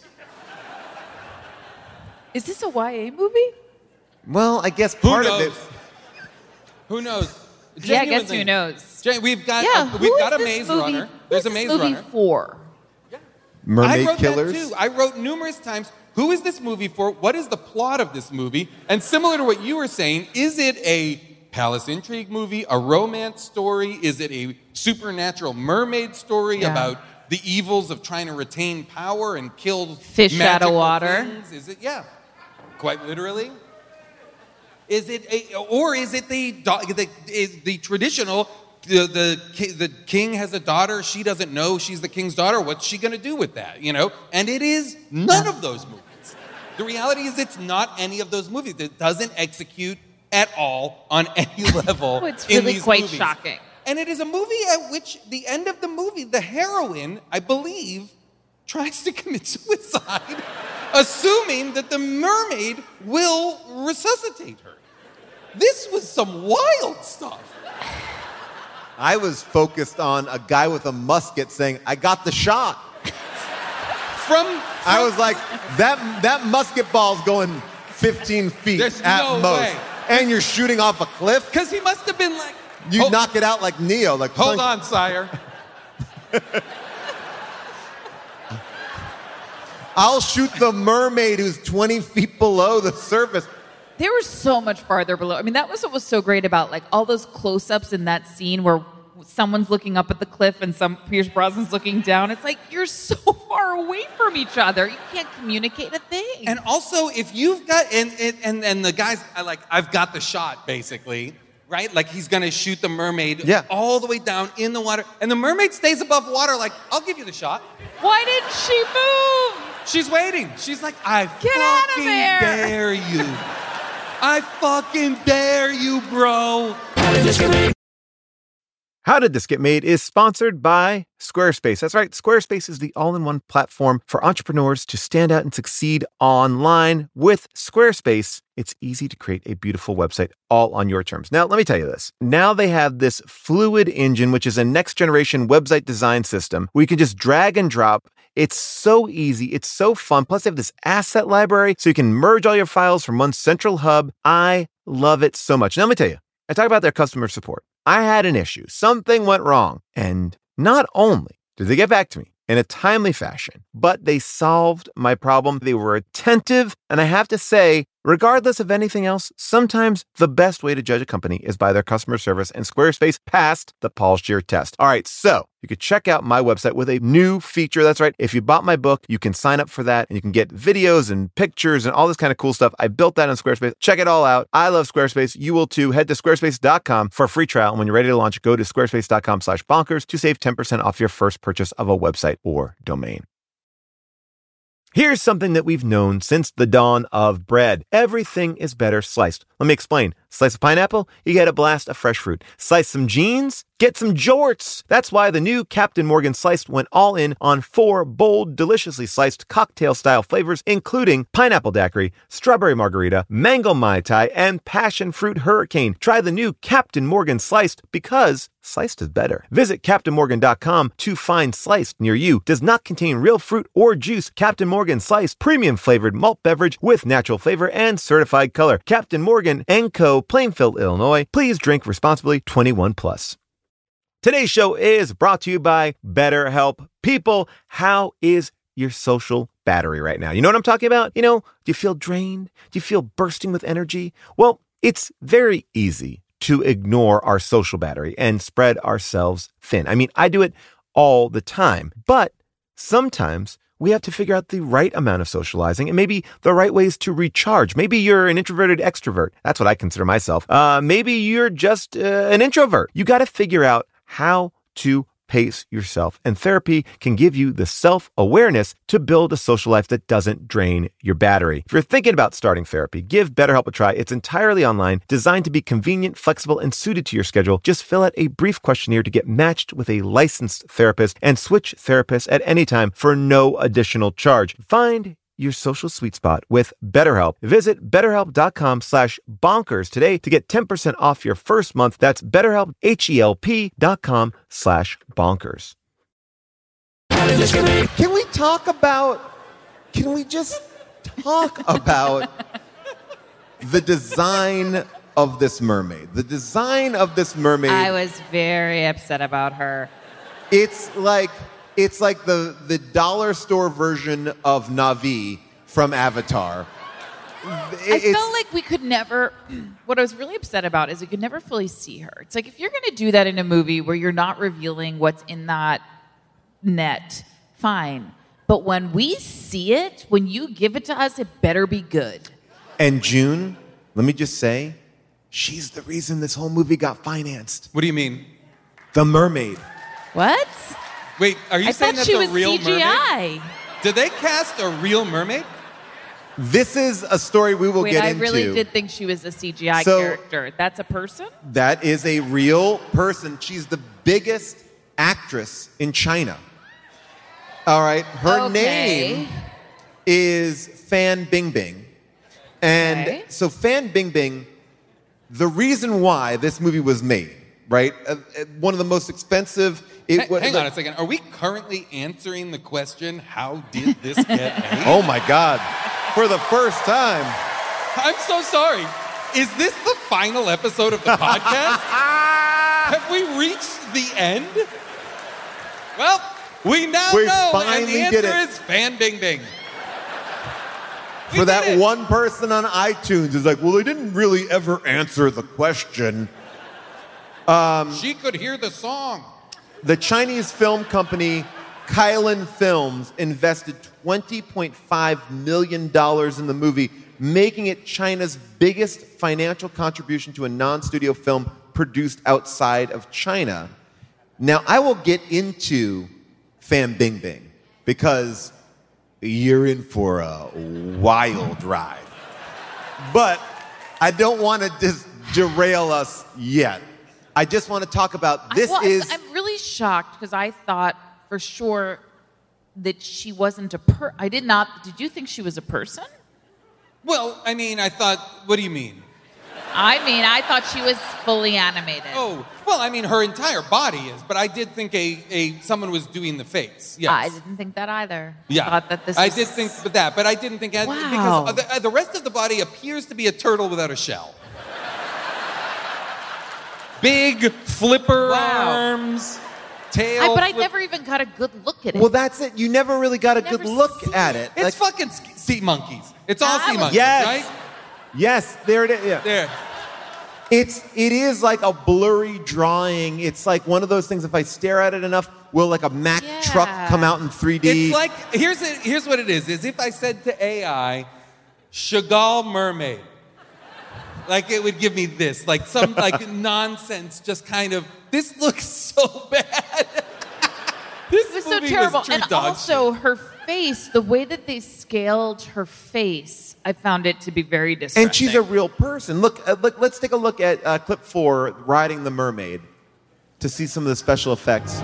Is this a YA movie? Well, I guess part of it... Who knows? Yeah, I guess who knows? We've got a Maze Runner. There's a Maze Runner. For? Mermaid I wrote Killers? that too. I wrote numerous times, who is this movie for? What is the plot of this movie? And similar to what you were saying, is it a palace intrigue movie, a romance story? Is it a supernatural mermaid story about the evils of trying to retain power and kill fish out of water? Things? Is it? Yeah, quite literally. Is it the traditional? The king has a daughter. She doesn't know she's the king's daughter. What's she going to do with that? You know? And it is none of those movies. The reality is it's not any of those movies. It doesn't execute at all on any level. It's really in these quite movies. shocking. And it is a movie at which the end of the movie, the heroine, I believe, tries to commit suicide, assuming that the mermaid will resuscitate her. This was some wild stuff. I was focused on a guy with a musket saying, "I got the shot." I was like, that musket ball's going 15 feet at no most. way. And you're shooting off a cliff? Because he must have been like... You knock it out like Neo. Like, hold on, sire. I'll shoot the mermaid who's 20 feet below the surface. They were so much farther below. I mean, that was what was so great about like all those close-ups in that scene where someone's looking up at the cliff and Pierce Brosnan's looking down. It's like you're so far away from each other. You can't communicate a thing. And also, if you've got and the guy's like, I've got the shot, basically, right? Like he's gonna shoot the mermaid all the way down in the water, and the mermaid stays above water. Like, I'll give you the shot. Why didn't she move? She's waiting. She's like, I Get out of fucking there. dare you. I fucking dare you, bro. How Did This Get Made is sponsored by Squarespace. That's right. Squarespace is the all-in-one platform for entrepreneurs to stand out and succeed online. With Squarespace, it's easy to create a beautiful website all on your terms. Now, let me tell you this. Now they have this Fluid Engine, which is a next-generation website design system where you can just drag and drop. It's so easy. It's so fun. Plus, they have this asset library so you can merge all your files from one central hub. I love it so much. Now, let me tell you, I talk about their customer support. I had an issue. Something went wrong. And not only did they get back to me in a timely fashion, but they solved my problem. They were attentive. And I have to say, regardless of anything else, sometimes the best way to judge a company is by their customer service, and Squarespace passed the Paul Scheer test. All right, so you could check out my website with a new feature. That's right. If you bought my book, you can sign up for that, and you can get videos and pictures and all this kind of cool stuff. I built that on Squarespace. Check it all out. I love Squarespace. You will too. Head to squarespace.com for a free trial. And when you're ready to launch, go to squarespace.com/bonkers to save 10% off your first purchase of a website or domain. Here's something that we've known since the dawn of bread. Everything is better sliced. Let me explain. Slice a pineapple, you get a blast of fresh fruit. Slice some jeans, get some jorts. That's why the new Captain Morgan Sliced went all in on 4 bold, deliciously sliced cocktail-style flavors, including pineapple daiquiri, strawberry margarita, mango mai tai, and passion fruit hurricane. Try the new Captain Morgan Sliced because sliced is better. Visit CaptainMorgan.com to find Sliced near you. Does not contain real fruit or juice. Captain Morgan Sliced, premium flavored malt beverage with natural flavor and certified color. Captain Morgan & Co., Plainfield, Illinois. Please drink responsibly. 21 plus. Today's show is brought to you by BetterHelp. People, how is your social battery right now? You know what I'm talking about? You know, do you feel drained? Do you feel bursting with energy? Well, it's very easy to ignore our social battery and spread ourselves thin. I mean, I do it all the time, but sometimes we have to figure out the right amount of socializing and maybe the right ways to recharge. Maybe you're an introverted extrovert. That's what I consider myself. Maybe you're just an introvert. You got to figure out how to pace yourself. And therapy can give you the self-awareness to build a social life that doesn't drain your battery. If you're thinking about starting therapy, give BetterHelp a try. It's entirely online, designed to be convenient, flexible, and suited to your schedule. Just fill out a brief questionnaire to get matched with a licensed therapist and switch therapists at any time for no additional charge. Find your social sweet spot with BetterHelp. Visit BetterHelp.com/bonkers today to get 10% off your first month. That's BetterHelp, HELP.com/bonkers. Can we just talk about the design of this mermaid? The design of this mermaid. I was very upset about her. It's like the dollar store version of Na'vi from Avatar. I felt like we could never, what I was really upset about is we could never fully see her. It's like if you're going to do that in a movie where you're not revealing what's in that net, fine. But when we see it, when you give it to us, it better be good. And June, let me just say, she's the reason this whole movie got financed. What do you mean? The mermaid. What? Wait, are you saying that's a real CGI. mermaid? Did they cast a real mermaid? This is a story we will Wait, get I into. really did think she was a CGI So- character. That's a person? That is a real person. She's the biggest actress in China. All right. Her Okay. name is Fan Bingbing. And Okay. so Fan Bingbing, the reason why this movie was made, right? One of the most expensive. Hang on a second. Are we currently answering the question, how did this get made? Oh my God. For the first time. I'm so sorry. Is this the final episode of the podcast? Have we reached the end? Well, we now We know, and finally the answer did it. is Fan Bingbing. For that one person on iTunes is like, well, they didn't really ever answer the question. She could hear the song. The Chinese film company Kylan Films invested $20.5 million in the movie, making it China's biggest financial contribution to a non-studio film produced outside of China. Now, I will get into Fan Bingbing because you're in for a wild ride. But I don't want to just derail us yet. I just want to talk about this. I'm really shocked because I thought for sure that she wasn't I did not. Did you think she was a person? Well, I mean, I thought, what do you mean? I thought she was fully animated. Oh, well, I mean, her entire body is, but I did think someone was doing the face. Yes. I didn't think that either. Yeah. I thought that this I was... did think that, but I didn't think Wow. because the rest of the body appears to be a turtle without a shell. Big flipper arms, tail. But I never even got a good look at it. Well, that's it. You never really got a good look at it. It's fucking sea monkeys. It's all sea monkeys, yes. right? Yes, there it is. Yeah. There. It is like a blurry drawing. It's like one of those things, if I stare at it enough, will like a Mack truck come out in 3D? It's like, here's what it is if I said to AI, Chagall mermaid, like it would give me this, like some like nonsense, just kind of, this looks so bad. This was so movie terrible. was true And dog also her face, the way that they scaled her face, I found it to be very distressing. And she's a real person. Look, let's take a look at clip 4, Riding the Mermaid, to see some of the special effects.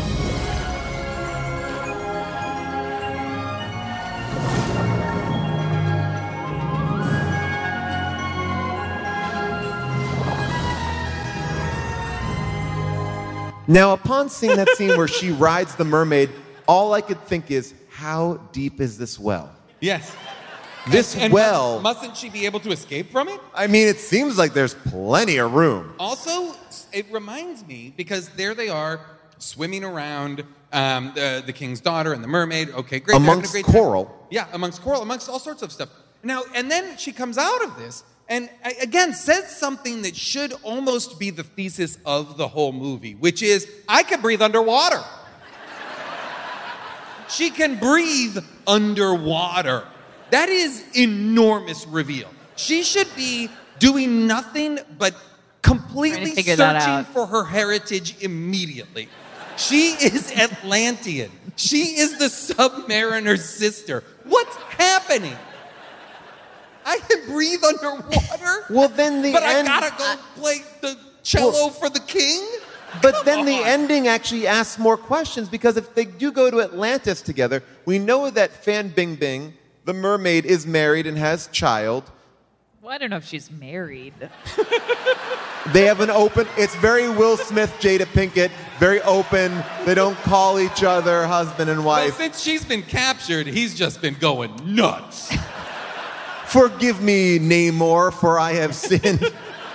Now, upon seeing that scene where she rides the mermaid, all I could think is, how deep is this well? Yes. This And well... mustn't she be able to escape from it? I mean, it seems like there's plenty of room. Also, it reminds me, because there they are, swimming around, the king's daughter and the mermaid. Okay, great. They're having a Amongst great time. coral. Yeah, amongst coral, amongst all sorts of stuff. Now, and then she comes out of this, and again, says something that should almost be the thesis of the whole movie, which is, I can breathe underwater. She can breathe underwater. That is enormous reveal. She should be doing nothing but completely figure that searching out. for her heritage immediately. She is Atlantean. She is the submariner's sister. What's happening? I can breathe underwater? Well, then the But end... I gotta go play the cello for the king? But then the ending actually asks more questions, because if they do go to Atlantis together, we know that Fan Bingbing, the mermaid, is married and has child. Well, I don't know if she's married. They have an open... It's very Will Smith, Jada Pinkett, very open. They don't call each other husband and Well, wife. since she's been captured, he's just been going nuts. Forgive me, Namor, for I have sinned.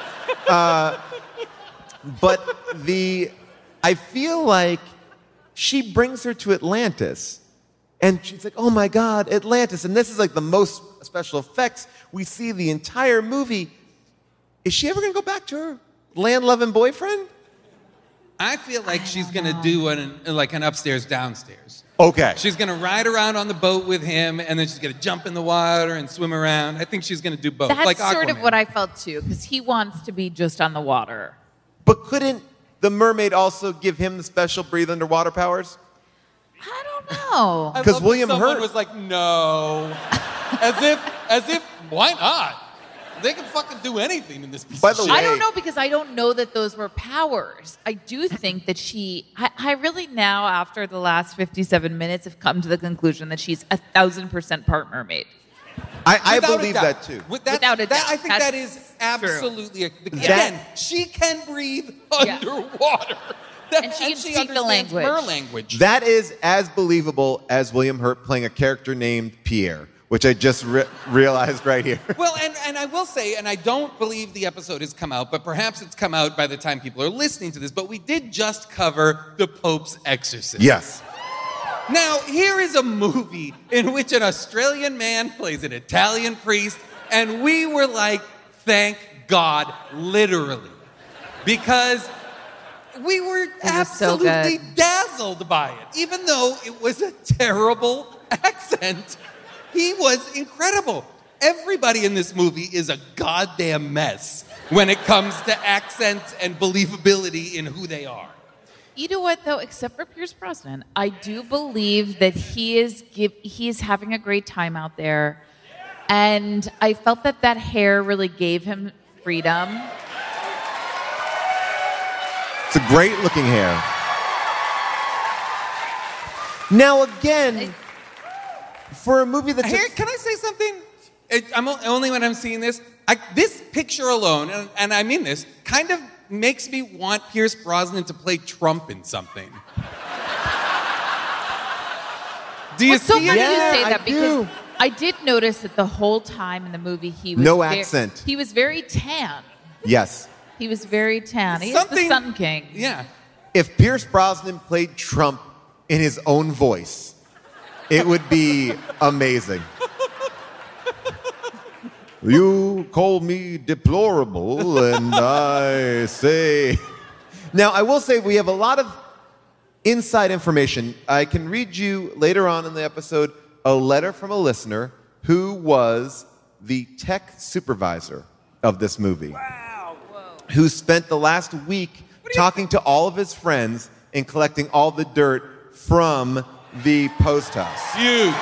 But I feel like she brings her to Atlantis, and she's like, oh my God, Atlantis. And this is like the most special effects we see the entire movie. Is she ever going to go back to her land-loving boyfriend? I feel like she's going to do an upstairs, downstairs. Okay. She's going to ride around on the boat with him, and then she's going to jump in the water and swim around. I think she's going to do both. That's like sort of Aquaman. what I felt too, because he wants to be just on the water. But couldn't the mermaid also give him the special breathe underwater powers? I don't know. I 'Cause love William that someone Hurt- was like, no. As if, why not? They can fucking do anything in this piece By of the shit. way- I don't know because I don't know that those were powers. I do think that I really now, after the last 57 minutes, have come to the conclusion that she's 1,000% part mermaid. I Without a believe doubt. that too. Without a doubt. I think That's that is absolutely true. again. She can breathe underwater, And she can speak the understands language. Her language. That is as believable as William Hurt playing a character named Pierre, which I just realized right here. Well, and I will say, and I don't believe the episode has come out, but perhaps it's come out by the time people are listening to this. But we did just cover the Pope's exorcism. Yes. Now, here is a movie in which an Australian man plays an Italian priest, and we were like, thank God, literally. Because we were so absolutely good. dazzled by it. Even though it was a terrible accent, he was incredible. Everybody in this movie is a goddamn mess when it comes to accents and believability in who they are. You know what, though? Except for Pierce Brosnan, I do believe that he is having a great time out there. And I felt that hair really gave him freedom. It's a great looking hair. Now again, for a movie that Here, can I say something? Only when I'm seeing this. This picture alone, and I mean this, kind of makes me want Pierce Brosnan to play Trump in something. Do you It's so see funny it? you say I that because do. I did notice that the whole time in the movie he was No accent. He was very tan. Yes. He was very tan. He's the Something- Sun King. Yeah. If Pierce Brosnan played Trump in his own voice, it would be amazing. You call me deplorable, and I say... Now, I will say we have a lot of inside information. I can read you later on in the episode a letter from a listener who was the tech supervisor of this movie. Wow. Who spent the last week talking to all of his friends and collecting all the dirt from the post house. Huge.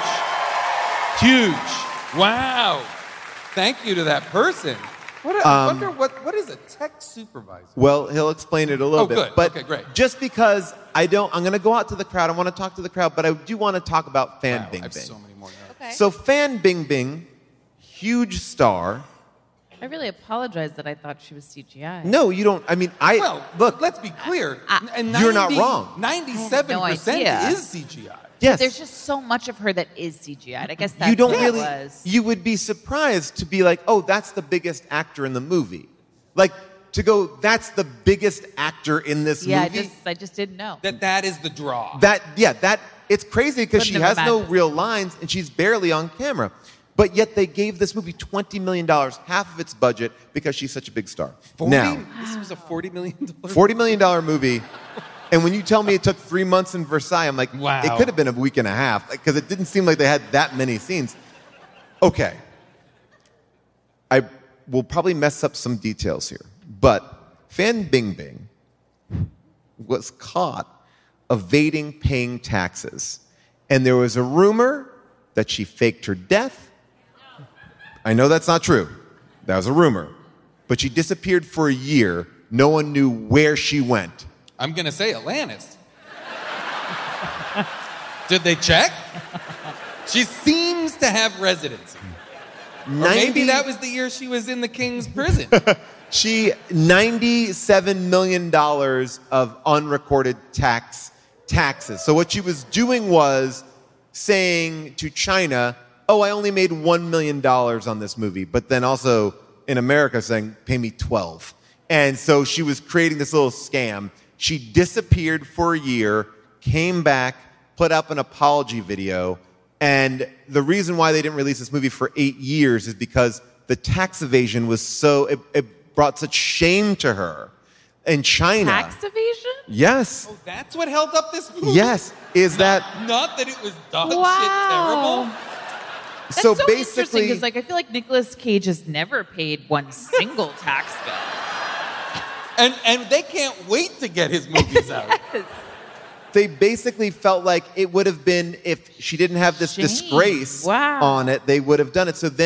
Huge. Wow. Thank you to that person. I wonder what is a tech supervisor? Well, he'll explain it a little bit. Good. But Okay, great. just because I'm going to go out to the crowd. I want to talk to the crowd, but I do want to talk about Fan Wow, Bing I have Bing. so many more notes. Okay. So Fan Bing Bing, huge star. I really apologize that I thought she was CGI. No, you don't. I mean, Well, look. let's be clear. And You're not wrong. 97% idea. is CGI. Yes. There's just so much of her that is CGI. I guess that's You don't what really. it was. You would be surprised to be like, oh, that's the biggest actor in the movie. Like to go, that's the biggest actor in this movie. I just didn't know. That is the draw. That it's crazy because she Couldn't has have no imagined. real lines and she's barely on camera. But yet they gave this movie $20 million, half of its budget, because she's such a big star. 40? Now, This was a $40 million $40 million movie, and when you tell me it took 3 months in Versailles, I'm like, Wow. it could have been a week and a half, because it didn't seem like they had that many scenes. Okay. I will probably mess up some details here, but Fan Bing Bing was caught evading paying taxes. And there was a rumor that she faked her death. I know that's not true. That was a rumor. But she disappeared for a year. No one knew where she went. I'm going to say Atlantis. Did they check? She seems to have residency. Or maybe that was the year she was in the king's prison. She $97 million of unrecorded taxes. So what she was doing was saying to China, oh, I only made $1 million on this movie, but then also in America saying, pay me 12. And so she was creating this little scam. She disappeared for a year, came back, put up an apology video, and the reason why they didn't release this movie for 8 years is because the tax evasion was so, it brought such shame to her. In China. Tax evasion? Yes. Oh, that's what held up this movie? Yes. Is that Not that it was dog Wow. shit terrible. That's so so basically interesting because, I feel like Nicolas Cage has never paid one single tax bill. And they can't wait to get his movies out. they basically felt like it would have been if she didn't have this Shame. disgrace Wow. on it, they would have done it. So then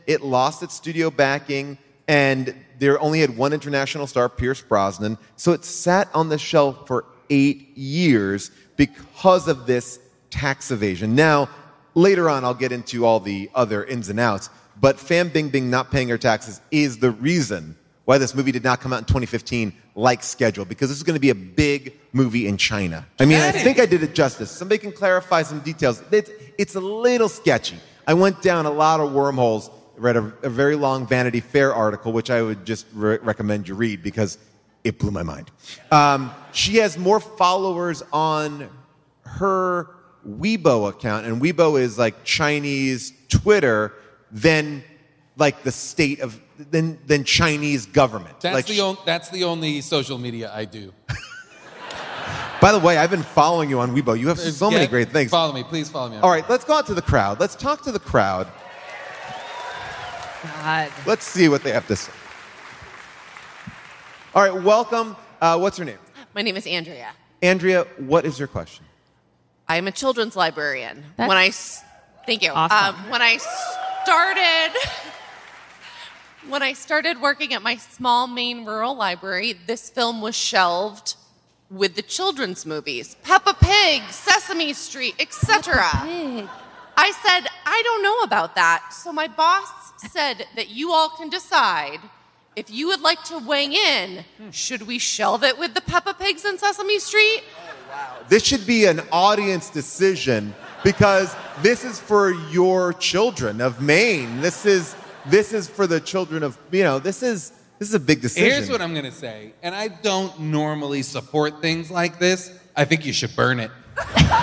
it lost its studio backing, and there only had one international star, Pierce Brosnan. So it sat on the shelf for 8 years because of this tax evasion. Now, later on, I'll get into all the other ins and outs, but Fan Bingbing not paying her taxes is the reason why this movie did not come out in 2015 like scheduled, because this is going to be a big movie in China. I mean, I think I did it justice. Somebody can clarify some details. It's a little sketchy. I went down a lot of wormholes, read a very long Vanity Fair article, which I would just recommend you read because it blew my mind. She has more followers on her Weibo account, and Weibo is like Chinese Twitter, than like the state of than Chinese government. That's the only social media I do. By the way, I've been following you on Weibo. You have so many great things. Follow me, please follow me. All right, let's go out to the crowd. Let's talk to the crowd. God. Let's see what they have to say. All right, welcome. What's your name? My name is Andrea. Andrea, what is your question? I am a children's librarian. Thank you. Awesome. When I started working at my small Maine rural library, this film was shelved with the children's movies, Peppa Pig, Sesame Street, etc. I said, I don't know about that. So my boss said that you all can decide if you would like to weigh in. Should we shelve it with the Peppa Pigs and Sesame Street? This should be an audience decision because this is for your children of Maine. This is for the children of, this is a big decision. Here's what I'm going to say, and I don't normally support things like this. I think you should burn it.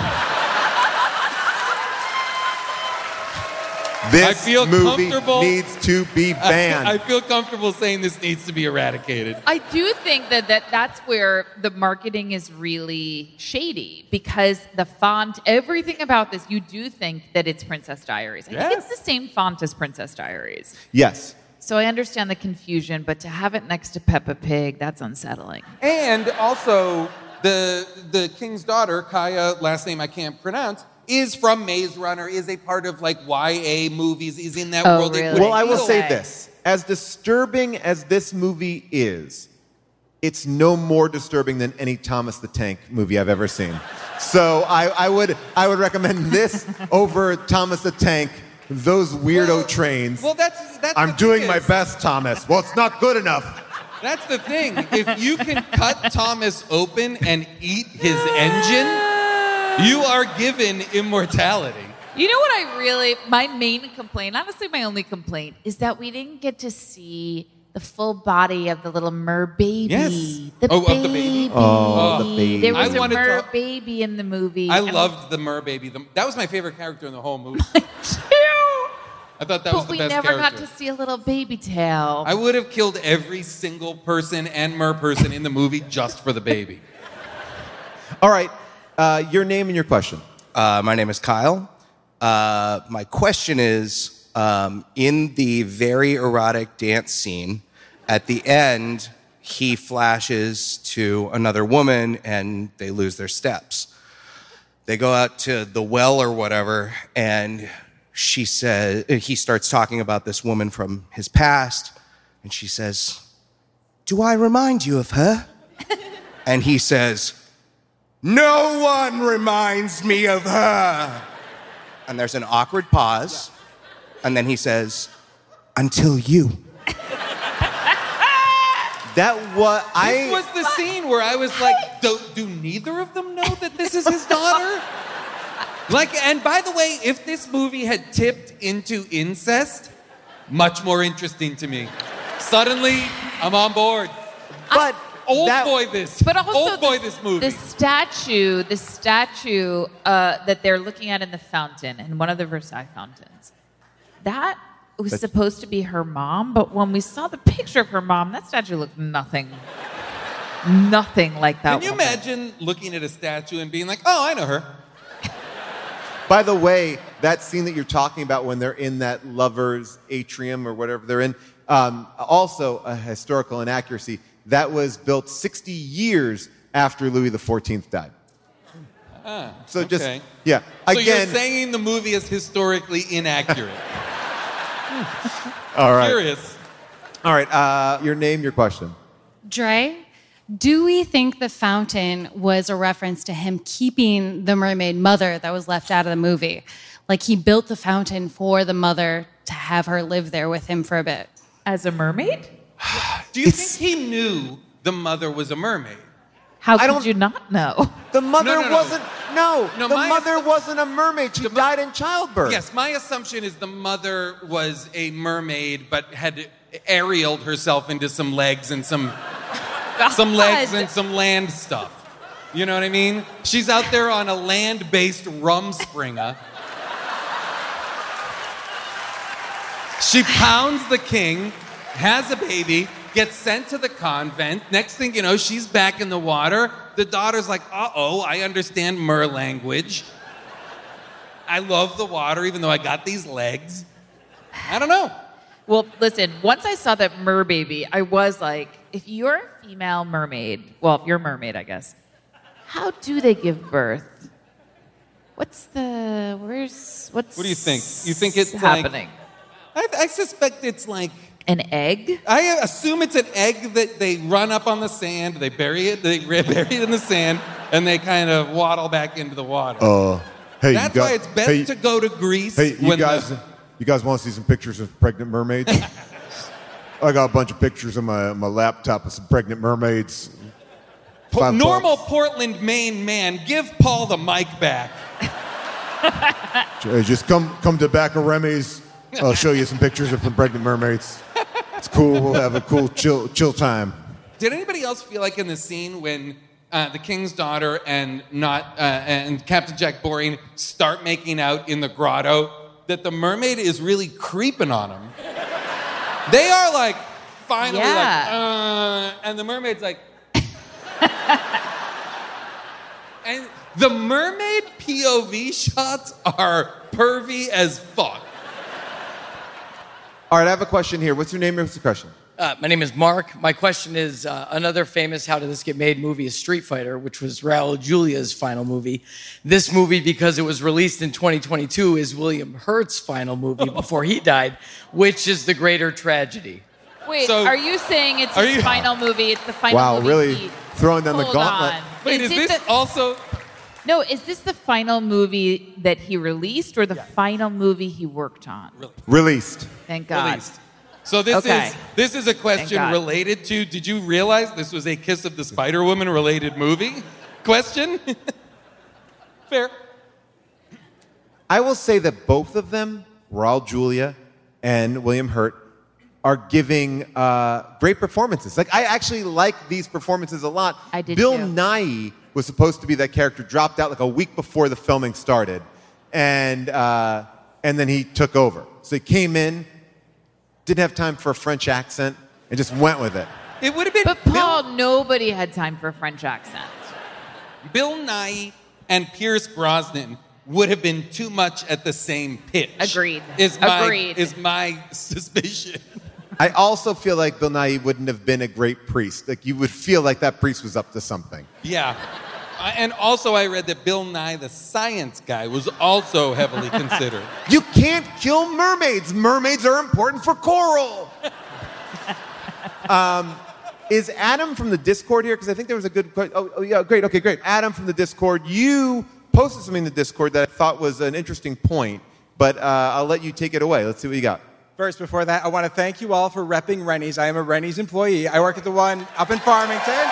This movie needs to be banned. I feel comfortable saying this needs to be eradicated. I do think that's where the marketing is really shady, because the font, everything about this, you do think that it's Princess Diaries. I think it's the same font as Princess Diaries. Yes. So I understand the confusion, but to have it next to Peppa Pig, that's unsettling. And also, the king's daughter, Kaya, last name I can't pronounce, is from Maze Runner, is a part of like YA movies, is in that world. Really? Well, I will say this. As disturbing as this movie is, it's no more disturbing than any Thomas the Tank movie I've ever seen. So I would recommend this over Thomas the Tank, those weirdo trains. Well, that's I'm doing my best, Thomas. Well, it's not good enough. That's the thing. If you can cut Thomas open and eat his engine, you are given immortality. You know what my main complaint, honestly my only complaint, is that we didn't get to see the full body of the little merbaby. Yes. The of the baby. Oh, the baby. There was a merbaby in the movie. I loved the merbaby. That was my favorite character in the whole movie. I thought that was the best character. But we never got to see a little baby tail. I would have killed every single person and person in the movie just for the baby. All right. Your name and your question. My name is Kyle. My question is, in the very erotic dance scene, at the end, he flashes to another woman and they lose their steps. They go out to the well or whatever, and he starts talking about this woman from his past, and she says, "Do I remind you of her?" And he says, "No one reminds me of her." And there's an awkward pause. And then he says, "Until you." This was the scene where I was like, do neither of them know that this is his daughter? And by the way, if this movie had tipped into incest, much more interesting to me. Suddenly, I'm on board. But But also this movie. The statue that they're looking at in the fountain, in one of the Versailles fountains, that was supposed to be her mom, but when we saw the picture of her mom, that statue looked nothing like that. Can you imagine looking at a statue and being like, "Oh, I know her"? By the way, that scene that you're talking about when they're in that lover's atrium or whatever they're in, also a historical inaccuracy. That was built 60 years after Louis XIV died. So again, you're saying the movie is historically inaccurate. All right. Curious. All right. Your name, your question. Dre, do we think the fountain was a reference to him keeping the mermaid mother that was left out of the movie? Like he built the fountain for the mother to have her live there with him for a bit. As a mermaid? Do you think he knew the mother was a mermaid? How could you not know? The mother wasn't. No, No, the my mother wasn't a mermaid. She died in childbirth. Yes, my assumption is the mother was a mermaid, but had aerialed herself into some legs and some legs and some land stuff. You know what I mean? She's out there on a land-based Rumspringa. She pounds the king, has a baby, gets sent to the convent. Next thing you know, she's back in the water. The daughter's like, uh-oh, I understand mer language. I love the water, even though I got these legs. I don't know. Well, listen, once I saw that mer baby, I was like, if you're a female mermaid, well, if you're a mermaid, I guess, how do they give birth? What do you think? You think it's happening? I suspect it's like an egg. I assume it's an egg that they run up on the sand, they bury it in the sand, and they kind of waddle back into the water. Hey, That's why it's best to go to Greece. Hey, you guys want to see some pictures of pregnant mermaids? I got a bunch of pictures on my laptop of some pregnant mermaids. Normal Portland, Maine man, give Paul the mic back. Hey, just come to back of Remy's. I'll show you some pictures of some pregnant mermaids. It's cool. We'll have a cool chill time. Did anybody else feel like in the scene when the king's daughter and Captain Jack Boring start making out in the grotto, that the mermaid is really creeping on him? They are like finally and the mermaid's like, and the mermaid POV shots are pervy as fuck. All right, I have a question here. What's your name? What's the question? My name is Mark. My question is, another famous How Did This Get Made movie is Street Fighter, which was Raul Julia's final movie. This movie, because it was released in 2022, is William Hurt's final movie before he died. Which is the greater tragedy? Wait, are you saying it's his final movie? It's the final Wow, movie? really throwing down the Hold gauntlet. on. Wait, is this also... No, is this the final movie that he released or the final movie he worked on? Released. Thank God. Released. So this is a question related to, did you realize this was a Kiss of the Spider-Woman related movie? Question? Fair. I will say that both of them, Raul Julia and William Hurt, are giving great performances. Like, I actually like these performances a lot. I did Bill too. Nighy was supposed to be that character, dropped out like a week before the filming started, and then he took over. So he came in, didn't have time for a French accent, and just went with it. It would have been... But Paul, nobody had time for a French accent. Bill Nighy and Pierce Brosnan would have been too much at the same pitch. Agreed. Is my suspicion. I also feel like Bill Nighy wouldn't have been a great priest. Like, you would feel like that priest was up to something. Yeah. And also I read that Bill Nye, the science guy, was also heavily considered. You can't kill mermaids. Mermaids are important for coral. Is Adam from the Discord here? Because I think there was a good question. Oh, yeah, great. Okay, great. Adam from the Discord, you posted something in the Discord that I thought was an interesting point, but I'll let you take it away. Let's see what you got. First, before that, I want to thank you all for repping Rennie's. I am a Rennie's employee. I work at the one up in Farmington.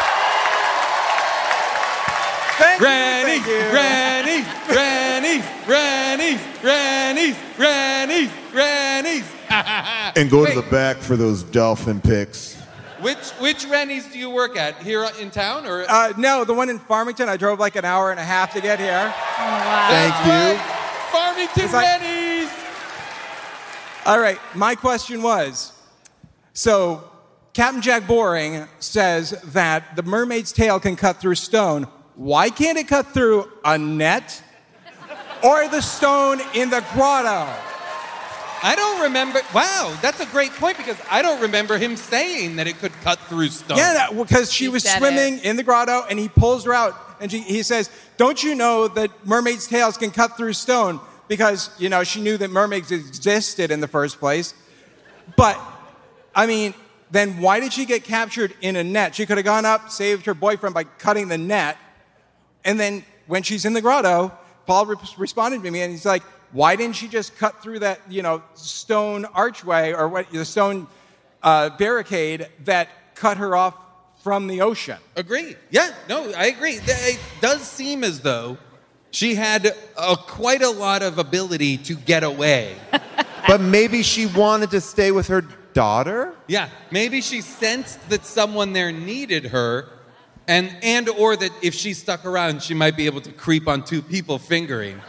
Thank Rennie's, you. Rennie's, Rennie's, Rennie's, Rennie's, Rennie's, Rennie's. And go to the back for those dolphin pics. Which Rennie's do you work at? Here in town? Or? No, the one in Farmington. I drove like an hour and a half to get here. Oh, wow. Thank you. Farmington Rennie's. All right, my question was, so Captain Jack Boring says that the mermaid's tail can cut through stone. Why can't it cut through a net or the stone in the grotto? I don't remember. Wow, that's a great point because I don't remember him saying that it could cut through stone. Yeah, because she was swimming in the grotto and he pulls her out and he says, don't you know that mermaids' tails can cut through stone? because, she knew that mermaids existed in the first place. But, I mean, then why did she get captured in a net? She could have gone up, saved her boyfriend by cutting the net, and then when she's in the grotto, Paul responded to me, and he's like, why didn't she just cut through that, stone archway or the stone barricade that cut her off from the ocean? Agree. Yeah, no, I agree. It does seem as though she had quite a lot of ability to get away. But maybe she wanted to stay with her daughter? Yeah, maybe she sensed that someone there needed her, and or that if she stuck around, she might be able to creep on two people fingering.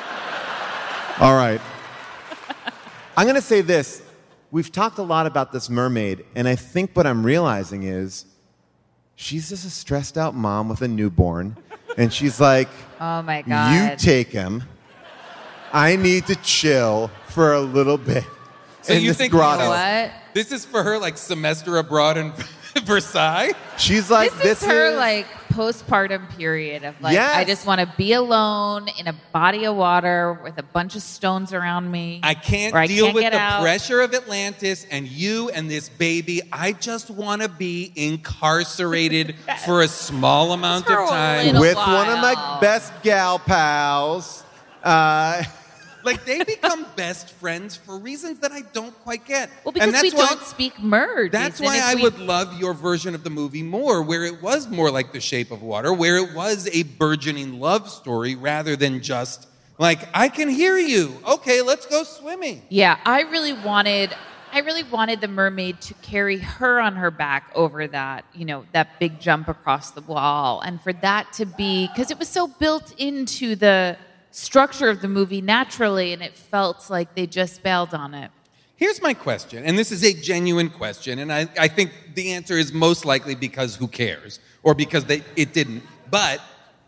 All right. I'm going to say this. We've talked a lot about this mermaid, and I think what I'm realizing is she's just a stressed out mom with a newborn, and she's like, oh my God. You take him. I need to chill for a little bit. So in you this think grotto. What? This is for her like semester abroad in Versailles? She's like, this is her like postpartum period of like, Yes. I just want to be alone in a body of water with a bunch of stones around me. I can't or I deal can't with get the out. pressure of Atlantis and you and this baby. I just want to be incarcerated for a small amount of time. With one of my best gal pals. Like, they become best friends for reasons that I don't quite get. Well, because and that's we why, don't speak merge. That's and why if I we- would love your version of the movie more, where it was more like The Shape of Water, where it was a burgeoning love story rather than just, like, I can hear you. Okay, let's go swimming. Yeah, I really wanted the mermaid to carry her on her back over that, that big jump across the wall. And for that to be, because it was so built into the structure of the movie naturally, and it felt like they just bailed on it. Here's my question, and this is a genuine question, and I think the answer is most likely because who cares, or because it didn't. But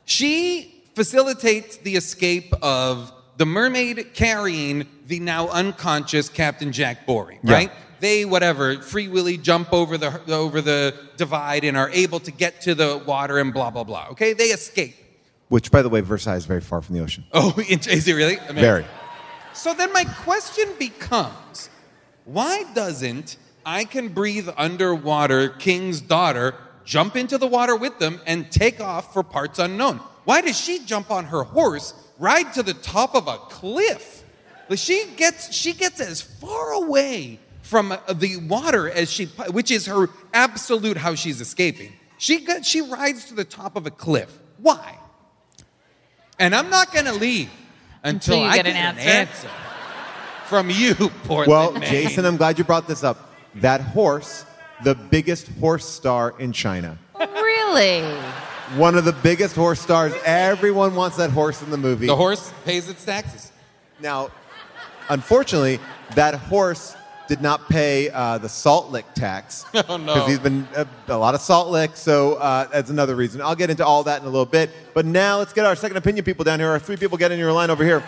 she facilitates the escape of the mermaid carrying the now unconscious Captain Jack Boring, right? They, Free Willy jump over the divide and are able to get to the water and blah, blah, blah. Okay, they escape. Which, by the way, Versailles is very far from the ocean. Oh, is it really? Amazing. Very. So then my question becomes, why doesn't I Can Breathe Underwater King's daughter jump into the water with them and take off for parts unknown? Why does she jump on her horse, ride to the top of a cliff? Like, she gets as far away from the water as which is her absolute how she's escaping. She rides to the top of a cliff. Why? And I'm not going to leave until you I get an answer from you, Portland, Well, Maine. Jason, I'm glad you brought this up. That horse, the biggest horse star in China. Really? One of the biggest horse stars. Everyone wants that horse in the movie. The horse pays its taxes. Now, unfortunately, that horse did not pay the salt lick tax. Oh, no. Because he's been a lot of salt lick, so that's another reason. I'll get into all that in a little bit. But now let's get our second opinion people down here. Our three people get in your line over here.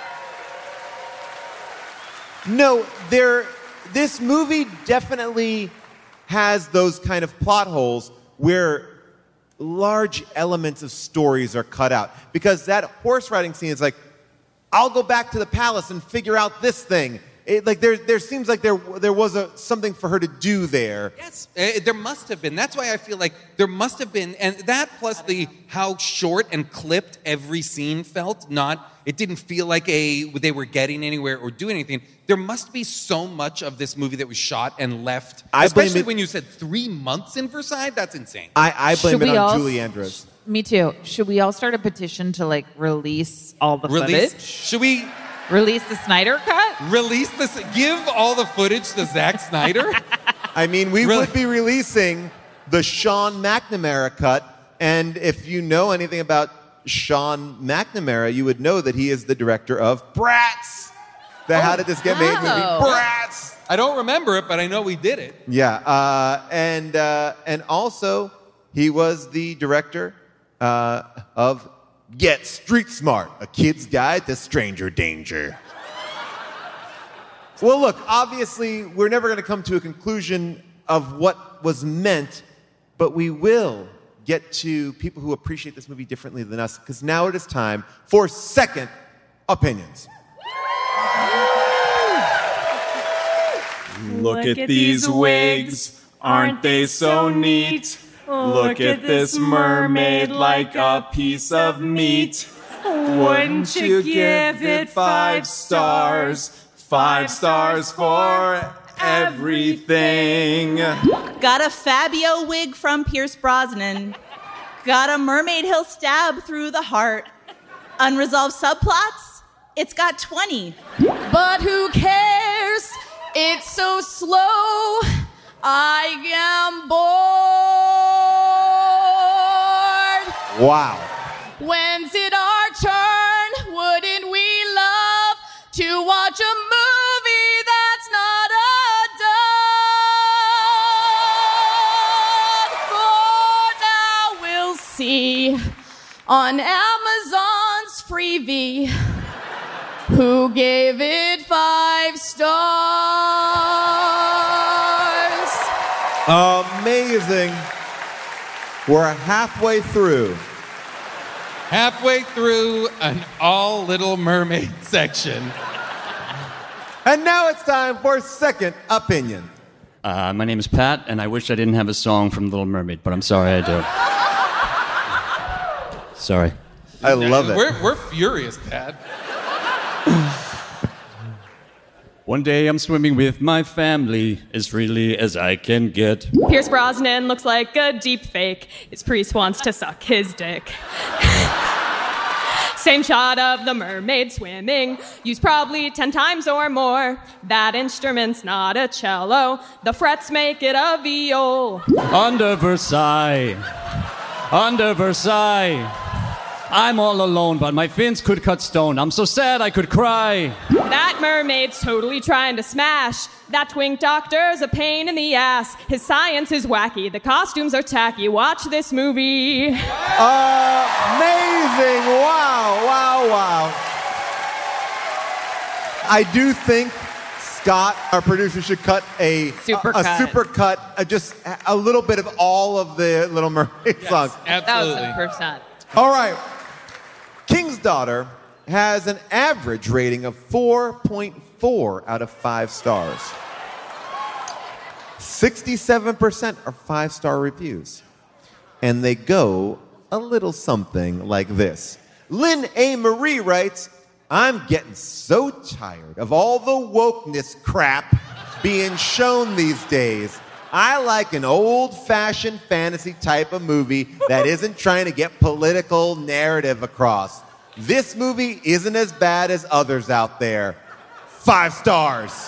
No, this movie definitely has those kind of plot holes where large elements of stories are cut out. Because that horse riding scene is like, I'll go back to the palace and figure out this thing. There seems like there was something for her to do there. Yes, there must have been. That's why I feel like there must have been, and that plus how short and clipped every scene felt. It didn't feel like they were getting anywhere or doing anything. There must be so much of this movie that was shot and left. Especially when you said 3 months in Versailles. That's insane. I blame it on Julie Andrews. Me too. Should we all start a petition to release all the footage? Should we release the Snyder cut? Give all the footage to Zack Snyder? I mean, we would be releasing the Sean McNamara cut, and if you know anything about Sean McNamara, you would know that he is the director of Bratz. The How Did This Get Made movie, Bratz. I don't remember it, but I know we did it. Yeah, and also he was the director of Get Street Smart, a kid's guide to stranger danger. Well, look, obviously, we're never going to come to a conclusion of what was meant, but we will get to people who appreciate this movie differently than us, because now it is time for second opinions. Look at these wigs, aren't they so neat? Look at this mermaid like a piece of meat. Wouldn't you give it 5 stars? 5 stars for everything. Got a Fabio wig from Pierce Brosnan. Got a mermaid he'll stab through the heart. Unresolved subplots? It's got 20. But who cares? It's so slow. I am bored. Wow. When's it our turn? Wouldn't we love to watch a movie that's not a dud? For now we'll see on Amazon's Freebie who gave it 5 stars. Amazing. We're halfway through. Halfway through an all Little Mermaid section. And now it's time for second opinion. My name is Pat, and I wish I didn't have a song from Little Mermaid, but I'm sorry I do. Sorry. I love it. We're furious, Pat. One day I'm swimming with my family, as freely as I can get. Pierce Brosnan looks like a deep fake. His priest wants to suck his dick. Same shot of the mermaid swimming, used probably 10 times or more. That instrument's not a cello, the frets make it a viol. Under Versailles, I'm all alone, but my fins could cut stone. I'm so sad I could cry. That mermaid's totally trying to smash. That twink doctor's a pain in the ass. His science is wacky, the costumes are tacky. Watch this movie. Amazing! Wow. I do think Scott, our producer, should cut a supercut, just a little bit of all of the Little Mermaid songs. Absolutely. 1,000%. All right. King's Daughter has an average rating of 4.4 out of 5 stars. 67% are 5-star reviews. And they go a little something like this. Lynn A. Marie writes, I'm getting so tired of all the wokeness crap being shown these days. I like an old-fashioned fantasy type of movie that isn't trying to get political narrative across. This movie isn't as bad as others out there. 5 stars.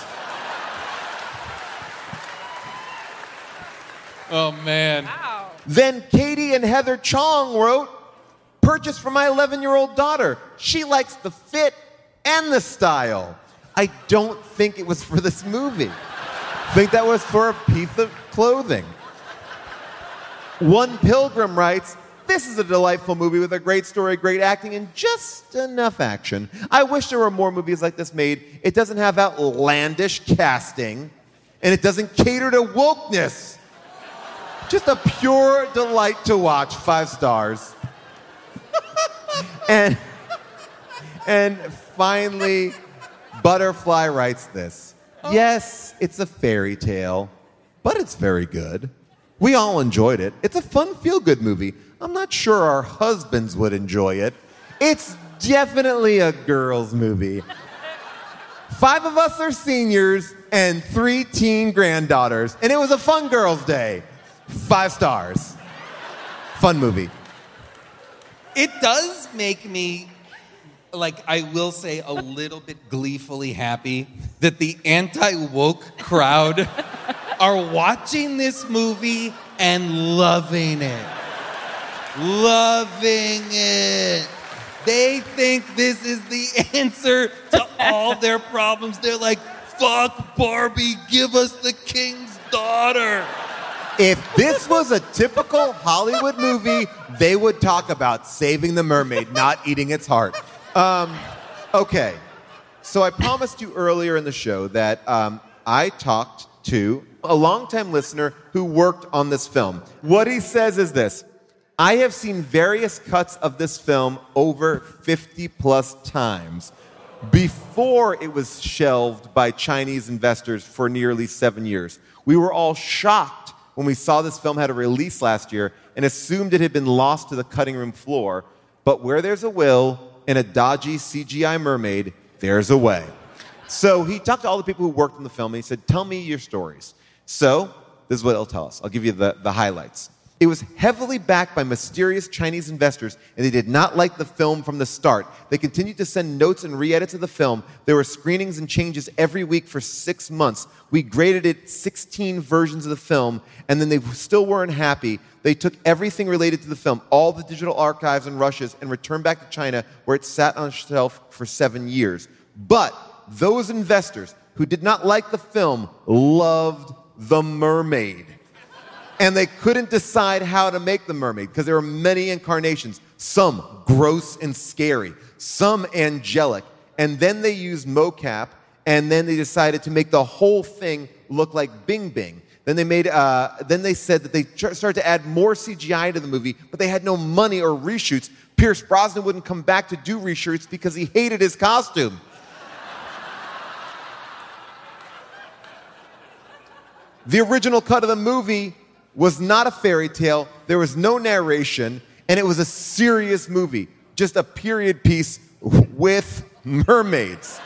Oh, man. Then Katie and Heather Chong wrote, purchased for my 11-year-old daughter. She likes the fit and the style. I don't think it was for this movie. I think that was for a piece of clothing. One Pilgrim writes, this is a delightful movie with a great story, great acting, and just enough action. I wish there were more movies like this made. It doesn't have outlandish casting, and it doesn't cater to wokeness. Just a pure delight to watch. 5 stars. And finally, Butterfly writes this. Yes, it's a fairy tale, but it's very good. We all enjoyed it. It's a fun, feel-good movie. I'm not sure our husbands would enjoy it. It's definitely a girls' movie. 5 of us are seniors and 3 teen granddaughters, and it was a fun girls' day. 5 stars. Fun movie. It does make me, I will say, a little bit gleefully happy that the anti-woke crowd are watching this movie and loving it. Loving it. They think this is the answer to all their problems. They're like, fuck Barbie, give us the King's Daughter. If this was a typical Hollywood movie, they would talk about saving the mermaid, not eating its heart. Okay, so I promised you earlier in the show that I talked to a longtime listener who worked on this film. What he says is this: I have seen various cuts of this film over 50 plus times. before it was shelved by Chinese investors for nearly 7 years. We were all shocked when we saw this film had a release last year and assumed it had been lost to the cutting room floor. But where there's a will and a dodgy CGI mermaid, there's a way. So he talked to all the people who worked on the film and he said, tell me your stories. So this is what it'll tell us. I'll give you the highlights. It was heavily backed by mysterious Chinese investors, and they did not like the film from the start. They continued to send notes and re-edits of the film. There were screenings and changes every week for 6 months. We graded it 16 versions of the film, and then they still weren't happy. They took everything related to the film, all the digital archives and rushes, and returned back to China, where it sat on a shelf for 7 years. But those investors who did not like the film loved The Mermaid. And they couldn't decide how to make the mermaid because there were many incarnations, some gross and scary, some angelic. And then they used mocap, and then they decided to make the whole thing look like Bing Bing. Then they said that they started to add more CGI to the movie, but they had no money or reshoots. Pierce Brosnan wouldn't come back to do reshoots because he hated his costume. The original cut of the movie was not a fairy tale, there was no narration, and it was a serious movie. Just a period piece with mermaids.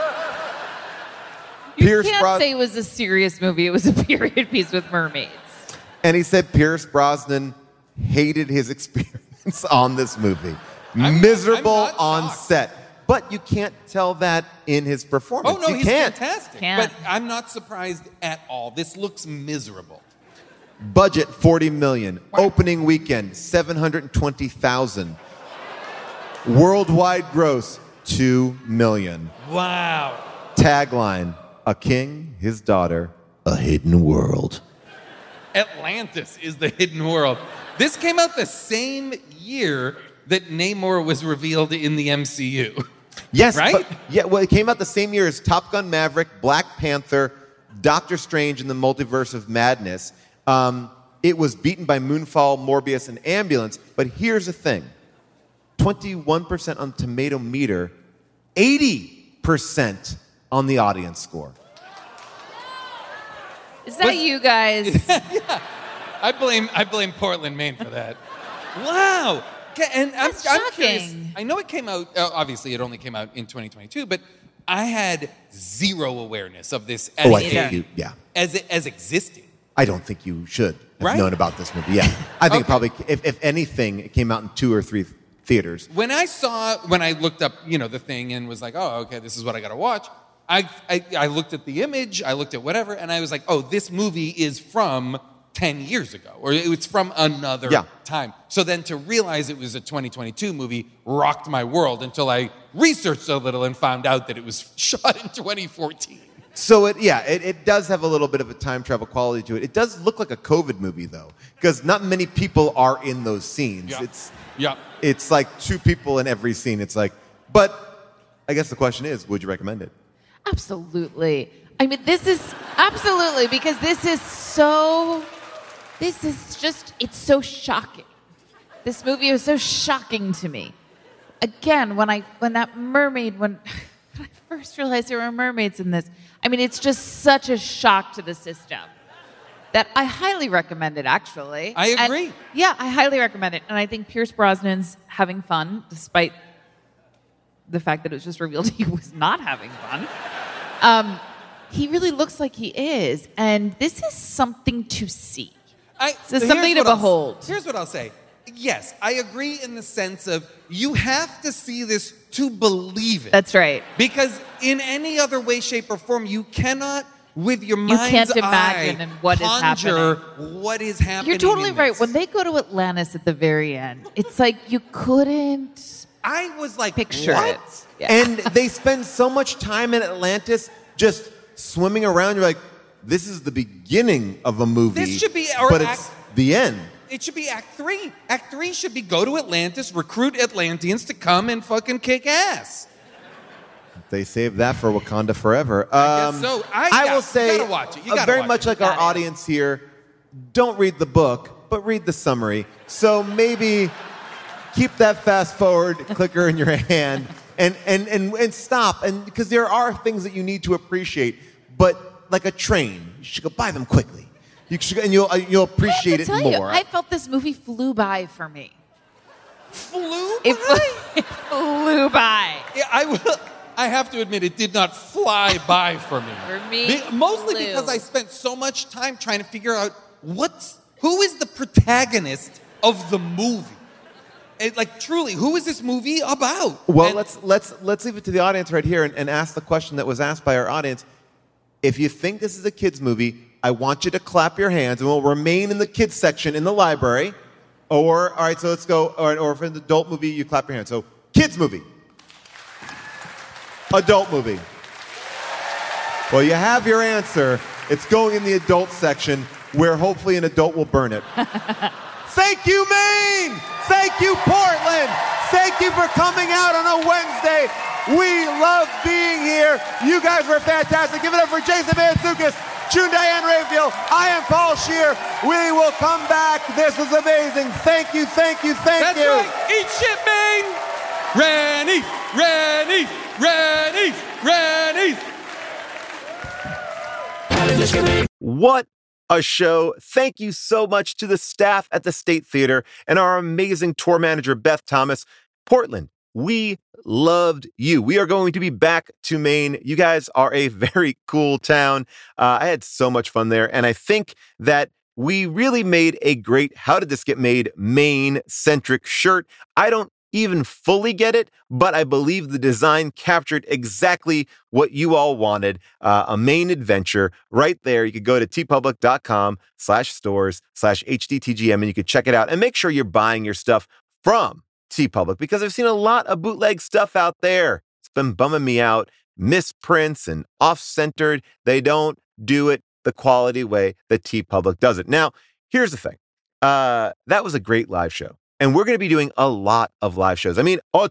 You can't say it was a serious movie, it was a period piece with mermaids. And he said Pierce Brosnan hated his experience on this movie. Miserable on set. But you can't tell that in his performance. Oh, no, he's can't. fantastic. Can't. But I'm not surprised at all. This looks miserable. Budget, $40 million. Opening weekend, $720,000. Worldwide gross, $2 million. Wow. Tagline, a king, his daughter, a hidden world. Atlantis is the hidden world. This came out the same year that Namor was revealed in the MCU. Yes, right? Well, it came out the same year as Top Gun Maverick, Black Panther, Doctor Strange and the Multiverse of Madness. It was beaten by Moonfall, Morbius, and Ambulance. But here's the thing. 21% on Tomato Meter, 80% on the audience score. Is that you guys? Yeah. I blame Portland, Maine for that. Wow. Okay, and I'm curious. I know it came out, obviously it only came out in 2022, but I had zero awareness of this as, as existing. I don't think you should have known about this movie. Yeah. I think probably, if anything, it came out in 2 or 3 theaters. When I looked up, the thing and was like, oh, okay, this is what I got to watch, I looked at the image, I looked at whatever, and I was like, oh, this movie is from 10 years ago, or it's from another time. So then to realize it was a 2022 movie rocked my world until I researched a little and found out that it was shot in 2014. So it does have a little bit of a time travel quality to it. It does look like a COVID movie though, because not many people are in those scenes. It's like 2 people in every scene. It's like, but I guess the question is, would you recommend it? Absolutely. I mean, this is absolutely, because it's so shocking. This movie was so shocking to me. Again, when I first realized there were mermaids in this, I mean, it's just such a shock to the system that I highly recommend it, actually. I agree. I highly recommend it. And I think Pierce Brosnan's having fun, despite the fact that it was just revealed he was not having fun. He really looks like he is. And this is something to see. It's something to behold. Here's what I'll say. Yes, I agree in the sense of you have to see this to believe it. That's right. Because in any other way, shape, or form, you cannot, with your mind's eye, you can't imagine what is happening. What is happening. You're totally right. When they go to Atlantis at the very end, it's like you couldn't. I was like, picture what? it. Yeah. And they spend so much time in Atlantis just swimming around. You're like, this is the beginning of a movie. This should be it's the end. It should be Act 3. Act 3 should be go to Atlantis, recruit Atlanteans to come and fucking kick ass. They saved that for Wakanda Forever. I guess so. I will say, you gotta watch it. Very much like our audience here, don't read the book, but read the summary. So maybe keep that fast forward clicker in your hand and stop, and because there are things that you need to appreciate, but like a train, you should go buy them quickly. You should, and you'll appreciate it tell more. You, I felt this movie flew by for me. Flew It flew by. Yeah, I have to admit, it did not fly by for me. For me, Mostly flew. because I spent so much time trying to figure out who is the protagonist of the movie. Truly, who is this movie about? Well, let's leave it to the audience right here and ask the question that was asked by our audience. If you think this is a kids movie, I want you to clap your hands, and we'll remain in the kids section in the library. Or, all right, so let's go. Or for an adult movie, you clap your hands. So, kids movie. Adult movie. Well, you have your answer. It's going in the adult section, where hopefully an adult will burn it. Thank you, Maine! Thank you, Portland! Thank you for coming out on a Wednesday. We love being here. You guys were fantastic. Give it up for Jason Mantzoukas, June Diane Raphael. I am Paul Scheer. We will come back. This was amazing. Thank you, thank you, thank That's you. right. Eat shit, Maine! Ran East! What a show. Thank you so much to the staff at the State Theater and our amazing tour manager, Beth Thomas. Portland, we loved you. We are going to be back to Maine. You guys are a very cool town. I had so much fun there, and I think that we really made a great How Did This Get Made Maine-centric shirt. I don't even fully get it, but I believe the design captured exactly what you all wanted, a Maine adventure right there. You could go to tpublic.com/stores/HDTGM and you could check it out and make sure you're buying your stuff from TeePublic, because I've seen a lot of bootleg stuff out there. It's been bumming me out. Misprints and off-centered. They don't do it the quality way that TeePublic does it. Now, here's the thing. That was a great live show. And we're going to be doing a lot of live shows. I mean, a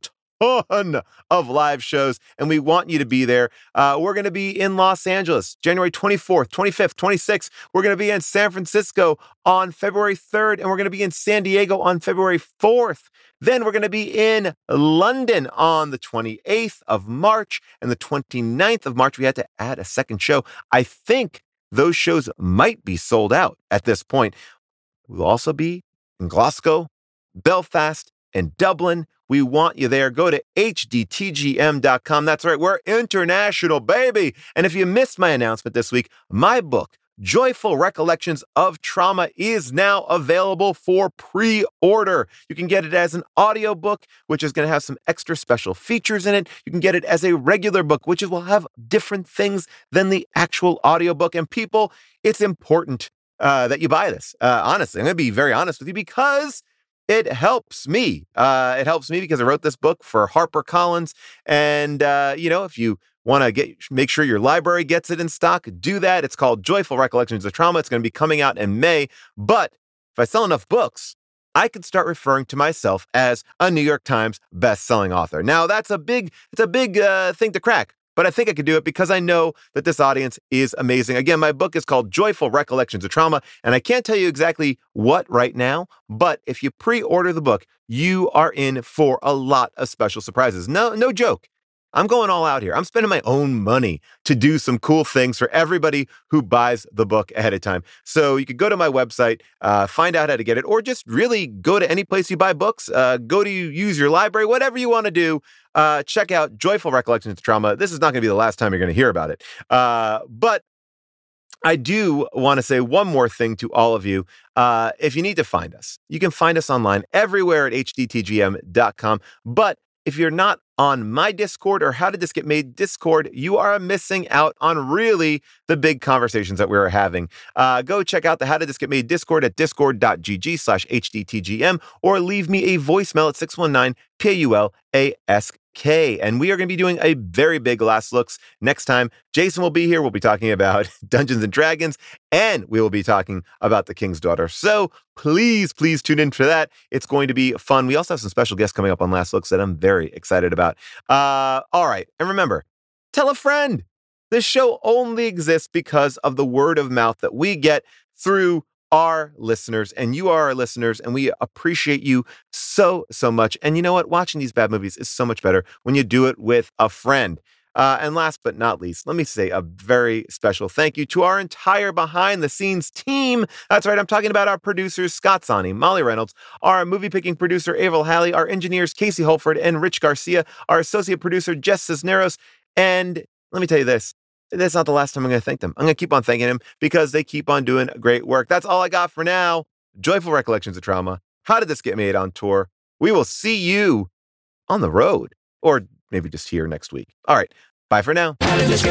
ton of live shows, and we want you to be there. We're going to be in Los Angeles, January 24th, 25th, 26th. We're going to be in San Francisco on February 3rd, and we're going to be in San Diego on February 4th. Then we're going to be in London on the 28th of March and the 29th of March. We had to add a second show. I think those shows might be sold out at this point. We'll also be in Glasgow, Belfast, and Dublin. We want you there. Go to hdtgm.com. That's right. We're international, baby. And if you missed my announcement this week, my book, Joyful Recollections of Trauma, is now available for pre-order. You can get it as an audiobook, which is going to have some extra special features in it. You can get it as a regular book, which will have different things than the actual audiobook. And people, it's important that you buy this. Honestly, I'm going to be very honest with you, because it helps me. It helps me because I wrote this book for HarperCollins. And, if you want to make sure your library gets it in stock, do that. It's called Joyful Recollections of Trauma. It's going to be coming out in May. But if I sell enough books, I could start referring to myself as a New York Times best-selling author. Now, it's a big thing to crack. But I think I could do it because I know that this audience is amazing. Again, my book is called Joyful Recollections of Trauma, and I can't tell you exactly what right now, but if you pre-order the book, you are in for a lot of special surprises. No joke. I'm going all out here. I'm spending my own money to do some cool things for everybody who buys the book ahead of time. So you could go to my website, find out how to get it, or just really go to any place you buy books, go to use your library, whatever you want to do. Check out Joyful Recollections of Trauma. This is not going to be the last time you're going to hear about it. But I do want to say one more thing to all of you. If you need to find us, you can find us online everywhere at hdtgm.com. But if you're not on my Discord or How Did This Get Made Discord, you are missing out on really the big conversations that we're having. Go check out the How Did This Get Made Discord at discord.gg/hdtgm, or leave me a voicemail at 619-PAULASK. And we are going to be doing a very big Last Looks next time. Jason will be here. We'll be talking about Dungeons and Dragons, and we will be talking about The King's Daughter. So please tune in for that. It's going to be fun. We also have some special guests coming up on Last Looks that I'm very excited about. All right. And remember, tell a friend. This show only exists because of the word of mouth that we get through our listeners, and you are our listeners, and we appreciate you so, so much. And you know what? Watching these bad movies is so much better when you do it with a friend. And last but not least, let me say a very special thank you to our entire behind-the-scenes team. That's right, I'm talking about our producers, Scott Zani, Molly Reynolds, our movie-picking producer, Avril Halley, our engineers, Casey Holford and Rich Garcia, our associate producer, Jess Cisneros. And let me tell you this. That's not the last time I'm going to thank them. I'm going to keep on thanking them because they keep on doing great work. That's all I got for now. Joyful recollections of trauma. How did this get made on tour? We will see you on the road, or maybe just here next week. All right. Bye for now.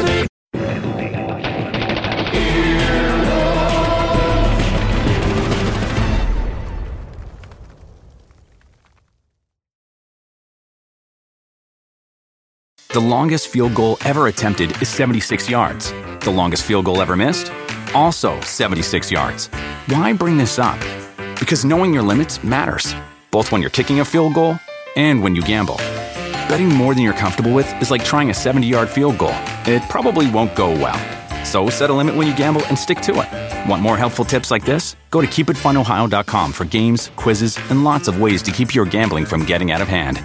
The longest field goal ever attempted is 76 yards. The longest field goal ever missed? Also 76 yards. Why bring this up? Because knowing your limits matters, both when you're kicking a field goal and when you gamble. Betting more than you're comfortable with is like trying a 70-yard field goal. It probably won't go well. So set a limit when you gamble and stick to it. Want more helpful tips like this? Go to keepitfunohio.com for games, quizzes, and lots of ways to keep your gambling from getting out of hand.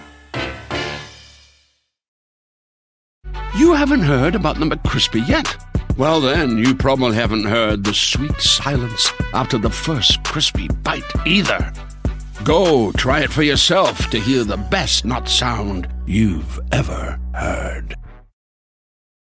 You haven't heard about the McCrispy yet? Well, then, you probably haven't heard the sweet silence after the first crispy bite either. Go try it for yourself to hear the best not sound you've ever heard.